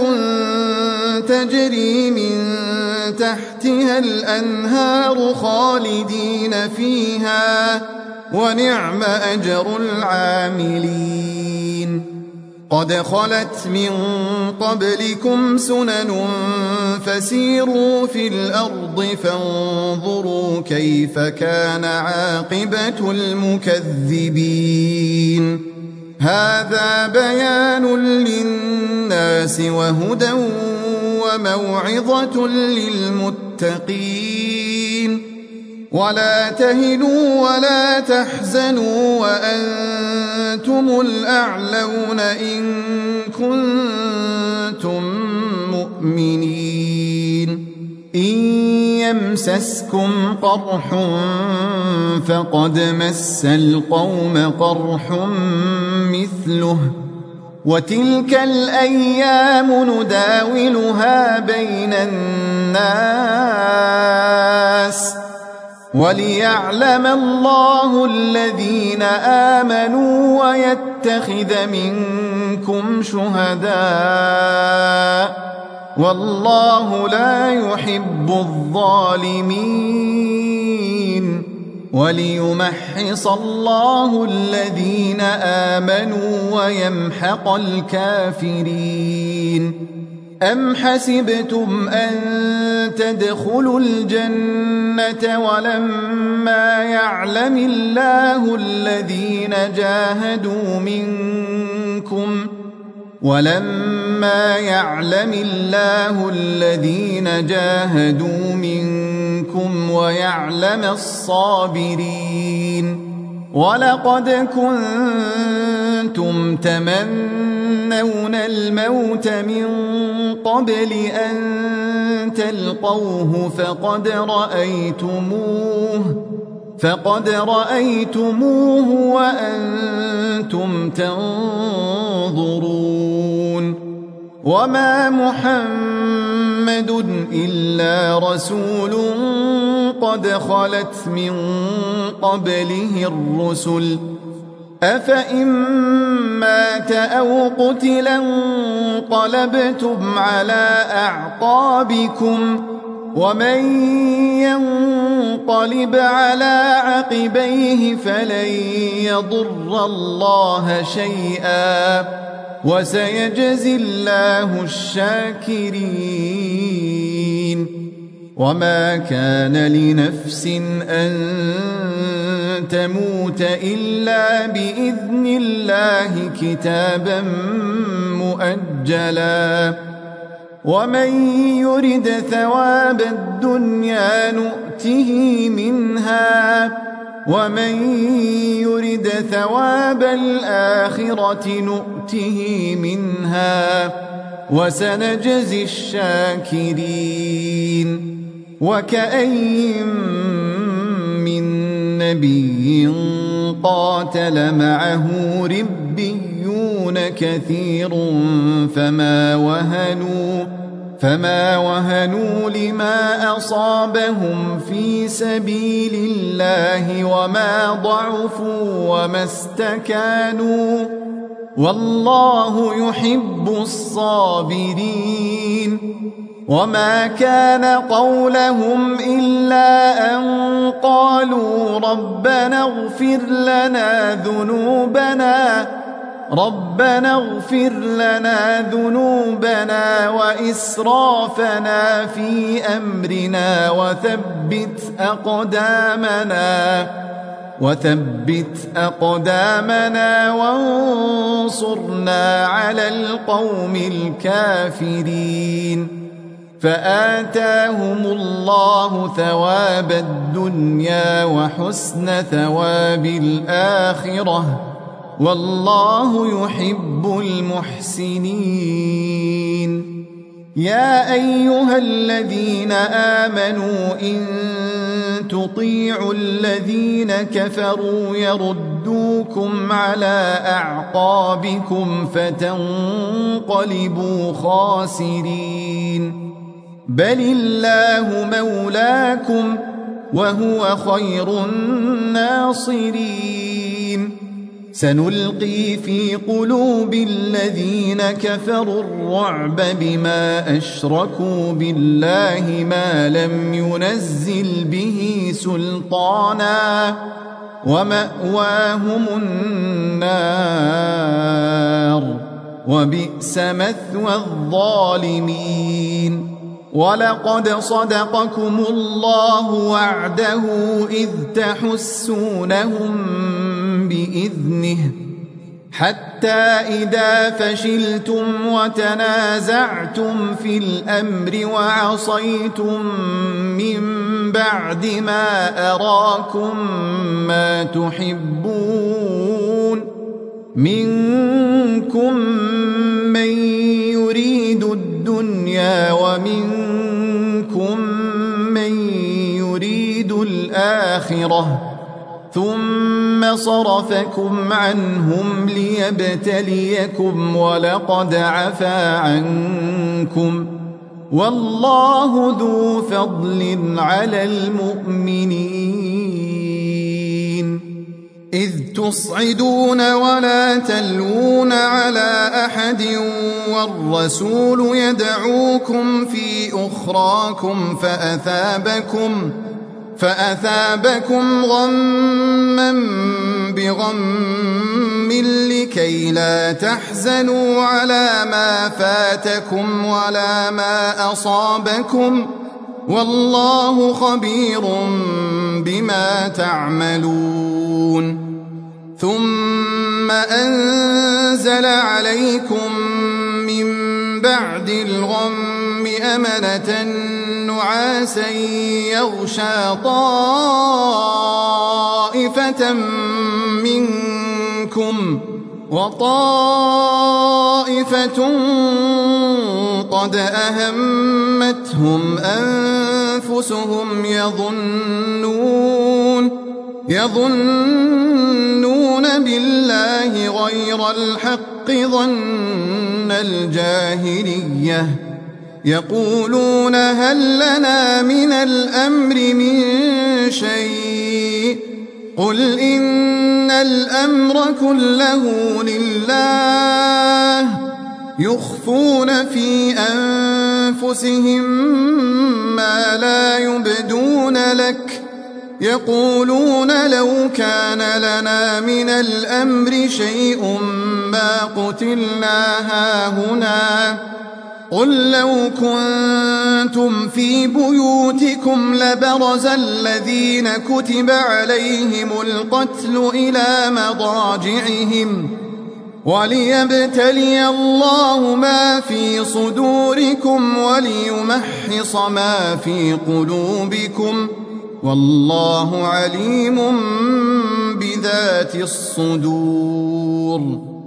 تجري من تحتها الأنهار خالدين فيها ونعم أجر العاملين قد خلت من قبلكم سنن فسيروا في الأرض فانظروا كيف كان عاقبة المكذبين هذا بيان للناس وهدى وموعظة للمتقين ولا تهنوا ولا تحزنوا وأنتم الأعلون إن كنتم مؤمنين إن يمسسكم قرح فقد مس القوم قرح مثله وتلك الأيام نداولها بين الناس وليعلم الله الذين آمنوا ويتخذ منكم شهداء والله لا يحب الظالمين وليمحص الله الذين آمنوا ويمحق الكافرين أم حسبتم أن تدخلوا الجنة ولما يعلم الله الذين جاهدوا منكم ولما يعلم الله الذين جاهدوا منكم ويعلم الصابرين ولقد كنتم تمنون الموت من قبل أن تلقوه فقد رأيتموه فقد رأيتموه وأنتم تنظرون وما محمد إلا رسول قد خلت من قبله الرسل أفإن مات أو قتلا انقلبتم على أعقابكم ومن ينقلب على عقبيه فلن يضر الله شيئا وسيجزي الله الشاكرين وما كان لنفس أن تموت إلا بإذن الله كتابا مؤجلا ومن يرد ثواب الدنيا نؤته منها ومن يرد ثواب الآخرة نؤته منها وسنجزي الشاكرين وكأين من نبي قاتل معه ربيون كثير فما وهنوا فما وهنوا لما أصابهم في سبيل الله وما ضعفوا وما استكانوا والله يحب الصابرين وما كان قولهم إلا أن قالوا ربنا اغفر لنا ذنوبنا ربنا اغفر لنا ذنوبنا وإسرافنا في أمرنا وثبت أقدامنا وثبت أقدامنا وانصرنا على القوم الكافرين فآتاهم الله ثواب الدنيا وحسن ثواب الآخرة والله يحب المحسنين. يا أيها الذين آمنوا إن تطيعوا الذين كفروا يردوكم على أعقابكم فتنقلبوا خاسرين. بل الله مولاكم وهو خير الناصرين. سنلقي في قلوب الذين كفروا الرعب بما أشركوا بالله ما لم ينزل به سلطانا ومأواهم النار وبئس مثوى الظالمين. ولقد صدقكم الله وعده إذ تحسونهم بإذنه حتى إذا فشلتم وتنازعتم في الأمر وعصيتم من بعد ما أراكم ما تحبون منكم من يريد الدنيا ومنكم من يريد الآخرة ثم صرفكم عنهم ليبتليكم ولقد عفا عنكم والله ذو فضل على المؤمنين. إذ تصعدون ولا تلوون على أحد والرسول يدعوكم في أخراكم فأثابكم فأثابكم غما بغم لكي لا تحزنوا على ما فاتكم ولا ما أصابكم والله خبير بما تعملون. ثم أنزل عليكم من بعد الغم أمنة نعاسا يغشى طائفة منكم وطائفة قد أهمتهم أنفسهم يظنون يظنون بالله غير الحق ظن الجاهلية يقولون هل لنا من الأمر من شيء قل إن الأمر كله لله يخفون في أنفسهم ما لا يبدون لك يقولون لو كان لنا من الأمر شيء ما قتلنا هاهنا قل لو كنتم في بيوتكم لبرز الذين كتب عليهم القتل إلى مضاجعهم وليبتلي الله ما في صدوركم وليمحص ما في قلوبكم والله عليم بذات الصدور.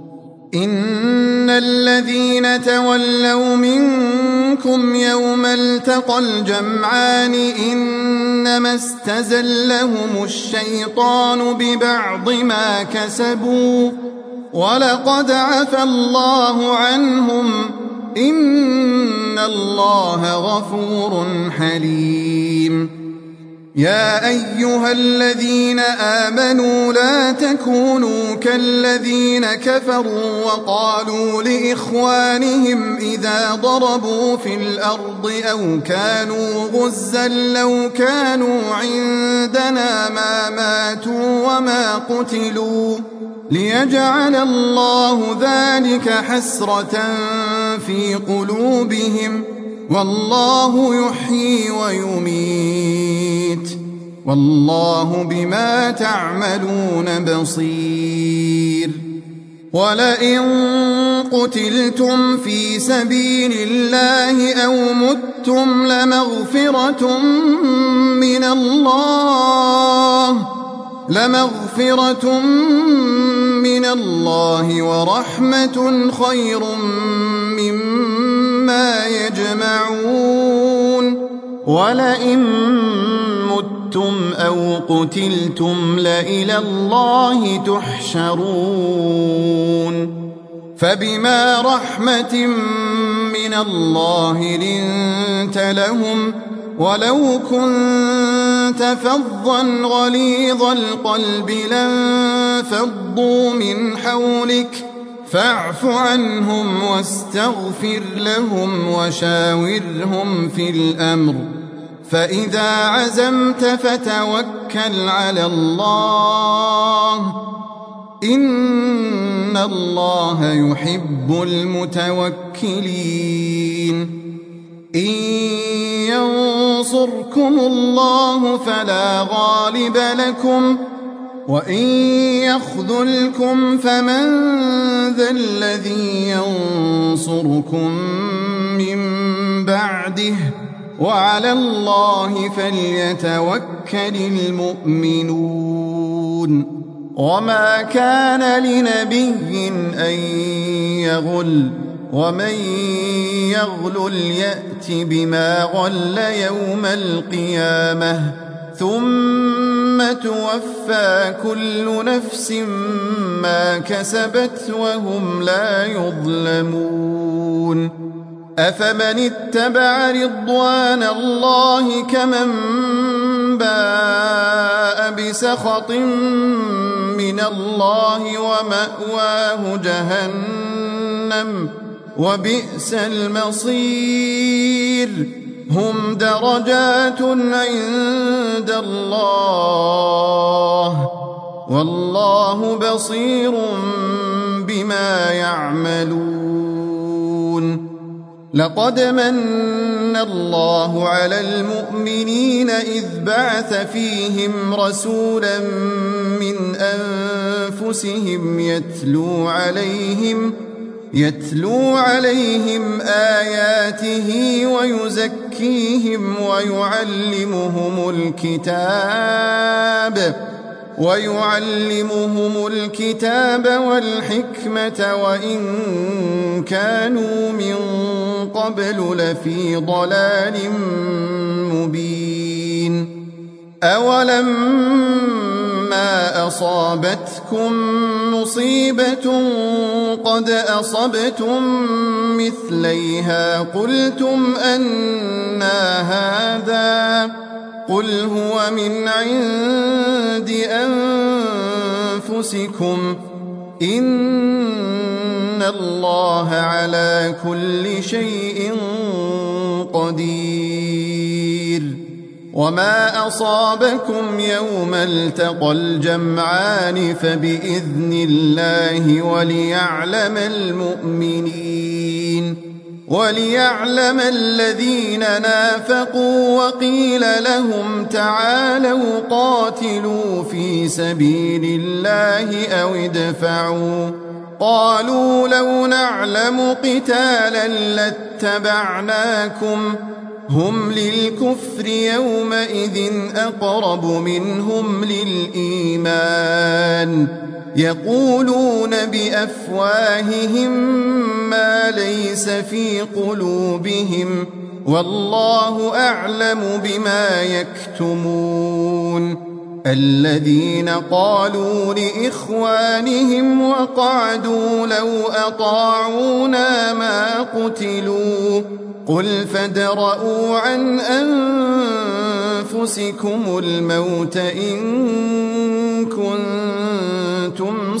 إن الذين تولوا منكم يوم التقى الجمعان إنما استزلهم الشيطان ببعض ما كسبوا ولقد عفى الله عنهم إن الله غفور حليم. يا أيها الذين آمنوا لا تكونوا كالذين كفروا وقالوا لإخوانهم إذا ضربوا في الأرض أو كانوا غزا لو كانوا عندنا ما ماتوا وما قتلوا ليجعل الله ذلك حسرة في قلوبهم والله يحيي ويميت والله بما تعملون بصير. ولئن قتلتم في سبيل الله أو متم لمغفرة من الله لمغفرة من الله ورحمة خير مما يجمعون ولئن متم أو قتلتم لإلى الله تحشرون فبما رحمة من الله لنت لهم ولو كنت فظا غليظ القلب لانفضوا من حولك فاعف عنهم واستغفر لهم وشاورهم في الأمر فإذا عزمت فتوكل على الله إن الله يحب المتوكلين إن ينصركم الله فلا غالب لكم وإن يخذلكم فمن ذا الذي ينصركم من بعده وعلى الله فليتوكل المؤمنون وما كان لنبي أن يغل ومن يغلل يأت بما غل يوم القيامة ثم توفى كل نفس ما كسبت وهم لا يظلمون أفمن اتبع رضوان الله كمن باء بسخط من الله ومأواه جهنم وبئس المصير هم درجات عند الله والله بصير بما يعملون لقد من الله على المؤمنين إذ بعث فيهم رسولا من أنفسهم يتلو عليهم يتلو عليهم آياته ويزكيهم ويعلمهم الكتاب ويعلمهم الكتاب والحكمة وإن كانوا من قبل لفي ضلال مبين أولما أصابتكم مصيبة قد أصبتم مثليها قلتم أنى هذا قل هو من عند أنفسكم إن الله على كل شيء قدير وما أصابكم يوم التقى الجمعان فبإذن الله وليعلم المؤمنين وليعلم الذين نافقوا وقيل لهم تعالوا قاتلوا في سبيل الله أو ادفعوا قالوا لو نعلم قتالا لاتبعناكم هم للكفر يومئذ أقرب منهم للإيمان يقولون بأفواههم ما ليس في قلوبهم والله أعلم بما يكتمون الذين قالوا لإخوانهم وقعدوا لو أطاعونا ما قتلوا قل فادرءوا عن أنفسكم الموت إن كنتم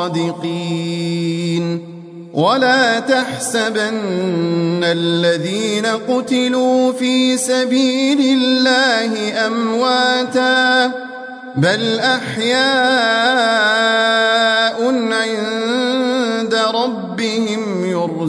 صادقين ولا تحسبن الذين قتلوا في سبيل الله أمواتا بل أحياء عند ربهم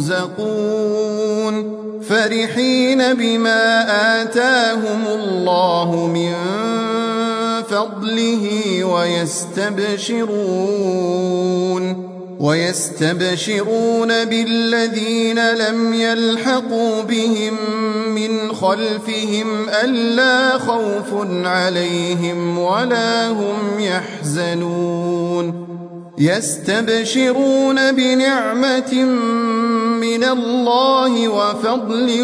يرزقون فرحين بما آتاهم الله من فضله ويستبشرون ويستبشرون بالذين لم يلحقوا بهم من خلفهم ألا خوف عليهم ولا هم يحزنون يستبشرون بنعمة من الله وفضل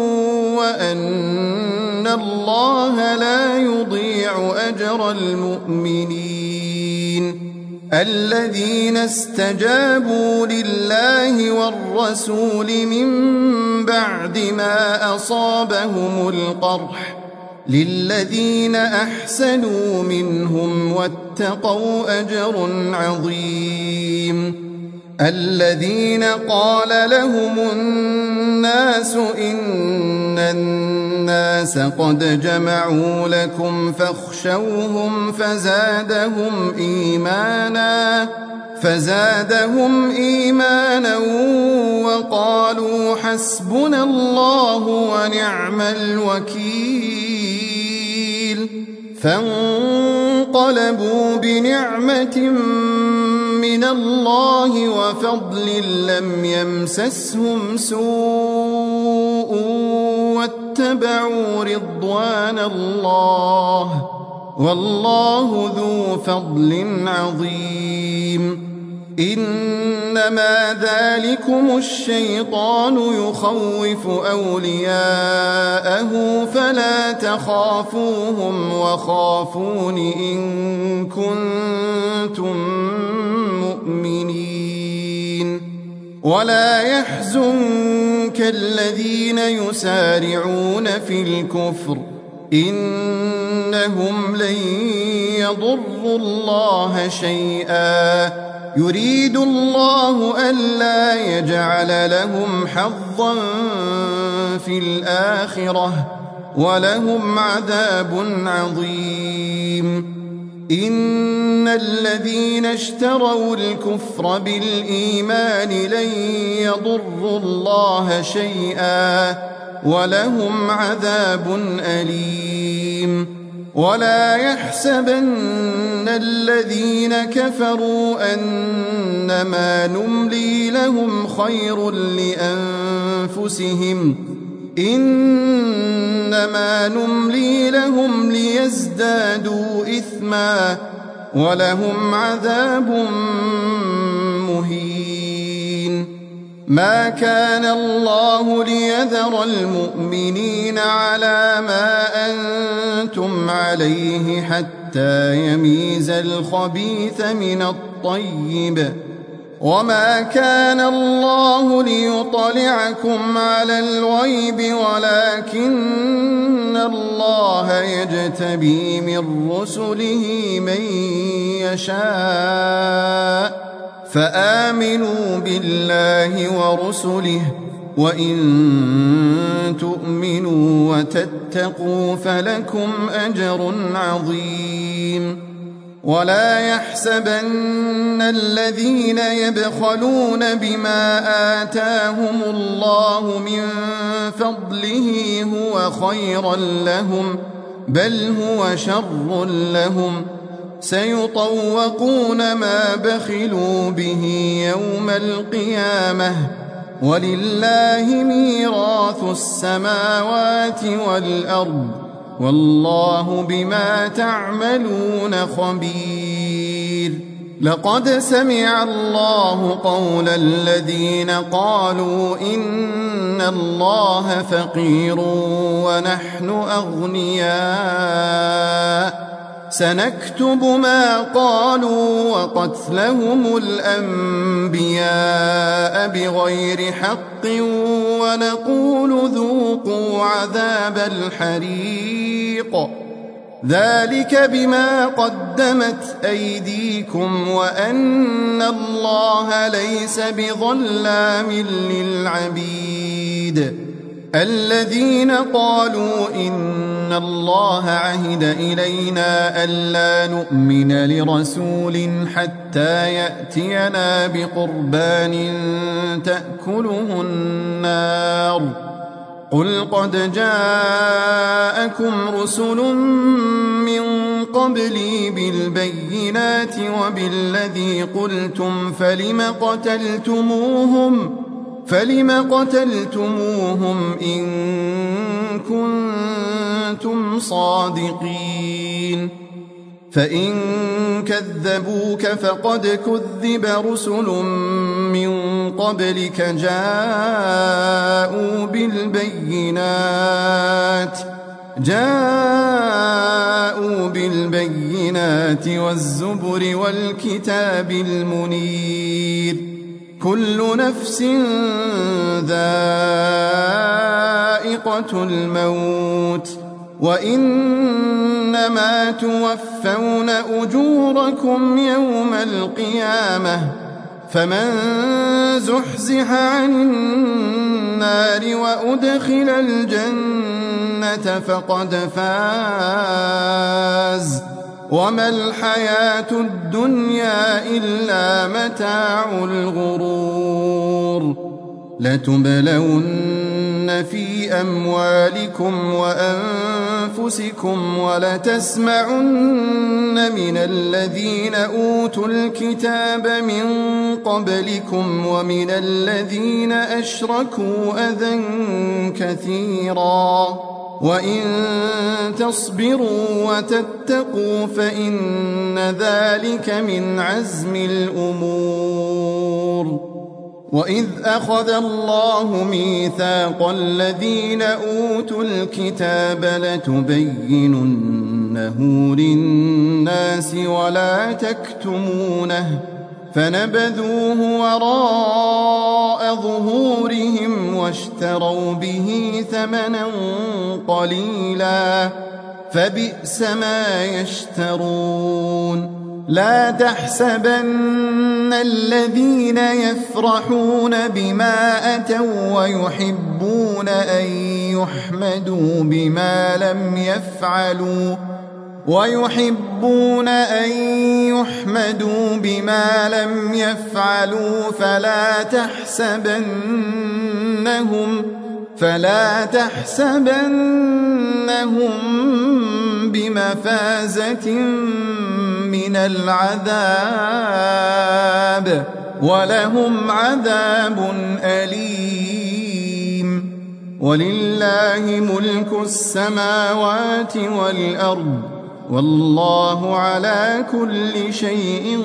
وأن الله لا يضيع أجر المؤمنين الذين استجابوا لله والرسول من بعد ما أصابهم القرح للذين أحسنوا منهم واتقوا أجر عظيم الذين قال لهم الناس إن الناس قد جمعوا لكم فاخشوهم فزادهم إيمانا فزادهم إيمانا وقالوا حسبنا الله ونعم الوكيل فانقلبوا بنعمة من الله وفضل لم يمسسهم سوء واتبعوا رضوان الله والله ذو فضل عظيم إنما ذلكم الشيطان يخوف أولياءه فلا تخافوهم وخافون إن كنتم مؤمنين ولا يحزنك الذين يسارعون في الكفر إنهم لن يضروا الله شيئا يريد الله ألا يجعل لهم حظا في الآخرة ولهم عذاب عظيم إن الذين اشتروا الكفر بالإيمان لن يضروا الله شيئا ولهم عذاب أليم ولا يحسبن الذين كفروا أنما نملي لهم خير لأنفسهم إنما نملي لهم ليزدادوا إثما ولهم عذاب مهين ما كان الله ليذر المؤمنين على ما أنتم عليه حتى يميز الخبيث من الطيب وما كان الله ليطلعكم على الغيب ولكن الله يجتبي من رسله من يشاء فآمنوا بالله ورسله وإن تؤمنوا وتتقوا فلكم أجر عظيم ولا يحسبن الذين يبخلون بما آتاهم الله من فضله هو خيرا لهم بل هو شر لهم سيطوقون ما بخلوا به يوم القيامة ولله ميراث السماوات والأرض والله بما تعملون خبير لقد سمع الله قول الذين قالوا إن الله فقير ونحن أغنياء سنكتب ما قالوا وقتلهم الأنبياء بغير حق ونقول ذوقوا عذاب الحريق ذلك بما قدمت أيديكم وأن الله ليس بظلام للعبيد الذين قالوا إن الله عهد إلينا ألا نؤمن لرسول حتى يأتينا بقربان تأكله النار قل قد جاءكم رسل من قبلي بالبينات وبالذي قلتم فلم قتلتموهم فلم قتلتموهم إن كنتم صادقين فإن كذبوك فقد كذب رسل من قبلك جاءوا بالبينات جاءوا بالبينات والزبر والكتاب المنير كل نفس ذائقة الموت وإنما توفون أجوركم يوم القيامة فمن زحزح عن النار وأدخل الجنة فقد فاز وما الحياة الدنيا إلا متاع الغرور لتبلون في أموالكم وأنفسكم ولتسمعن من الذين أوتوا الكتاب من قبلكم ومن الذين أشركوا أذى كثيرا وإن تصبروا وتتقوا فإن ذلك من عزم الأمور وإذ أخذ الله ميثاق الذين أوتوا الكتاب لتبيننه للناس ولا تكتمونه فنبذوه وراء ظهورهم واشتروا به ثمنا قليلا فبئس ما يشترون لا تحسبن الذين يفرحون بما أتوا ويحبون أن يحمدوا بما لم يفعلوا ويحبون أن يحمدوا بما لم يفعلوا فلا تحسبنهم فلا تحسبنهم بمفازة من العذاب ولهم عذاب أليم ولله ملك السماوات والأرض والله على كل شيء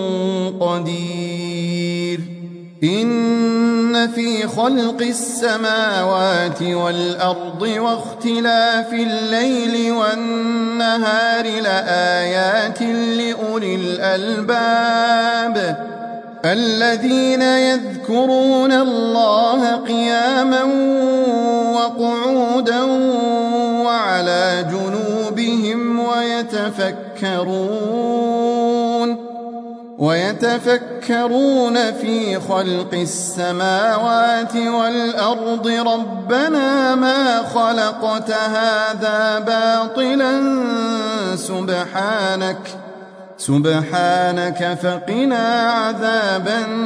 قدير إن في خلق السماوات والأرض واختلاف الليل والنهار لآيات لأولي الألباب الذين يذكرون الله قياما وقعودا وعلى جنوبهم ويتفكرون ويتفكرون في خلق السماوات والأرض ربنا ما خلقت هذا باطلا سبحانك سبحانك فقنا عذاب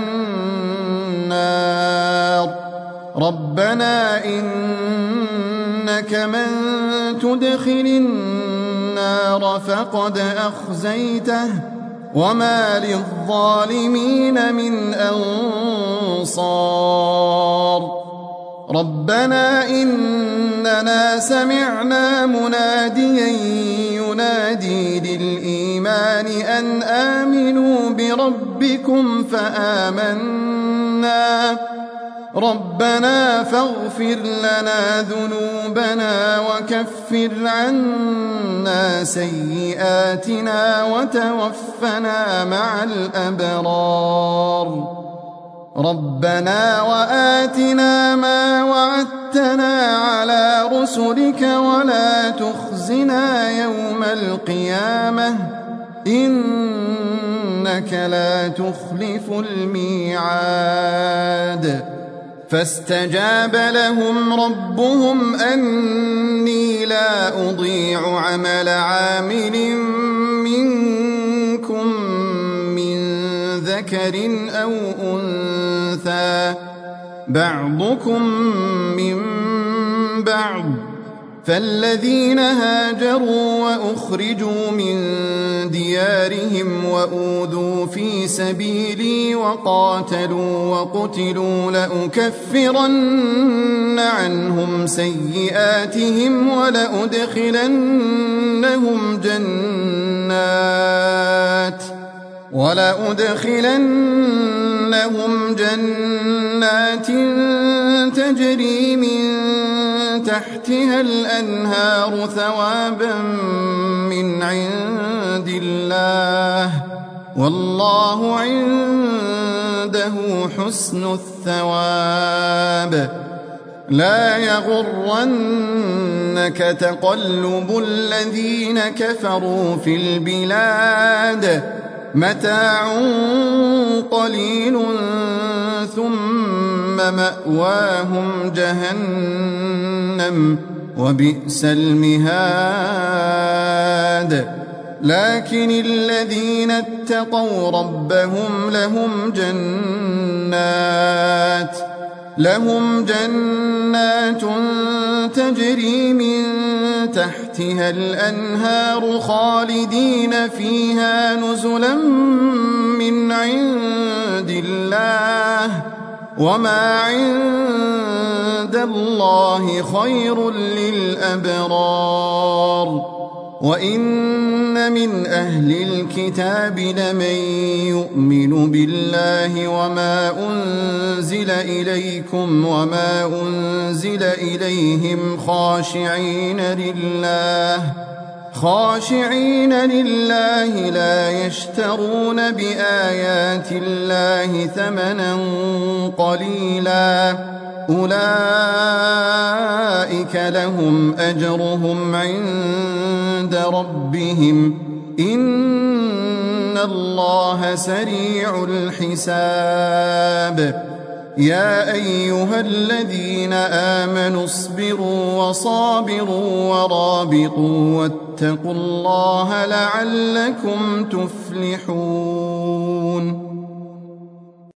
النار ربنا إنك من تدخل النار فقد أخزيته وما للظالمين من أنصار ربنا إننا سمعنا مناديا ينادي للإيمان أن آمنوا بربكم فآمنا ربنا فاغفر لنا ذنوبنا وكفر عنا سيئاتنا وتوفنا مع الأبرار ربنا وآتنا ما وعدتنا على رسلك ولا تخزنا يوم القيامة إنك لا تخلف الميعاد فاستجاب لهم ربهم أني لا أضيع عمل عامل منكم من ذكر أو أنثى بعضكم من بعد فالذين هاجروا وأخرجوا من ديارهم وأوذوا في سبيلي وقاتلوا وقتلوا لأكفرن عنهم سيئاتهم ولأدخلنهم جنات ولأدخلنهم جنات تجري من تحتها الأنهار ثوابا من عند الله والله عنده حسن الثواب لا يغرنك تقلب الذين كفروا في البلاد متاع قليل ثم مأواهم جهنم وبئس المهاد لكن الذين اتقوا ربهم لهم جنات لهم جنات تجري من تحتها الأنهار خالدين فيها نزلا من عند الله وما عند الله خير للأبرار وإن من أهل الكتاب لمن يؤمن بالله وما أنزل إليكم وما أنزل إليهم خاشعين لله خاشعين لله لا يشترون بآيات الله ثمنا قليلا أولئك لهم أجرهم عند ربهم إن الله سريع الحساب يا أيها الذين آمنوا اصبروا وصابروا ورابطوا واتقوا الله لعلكم تفلحون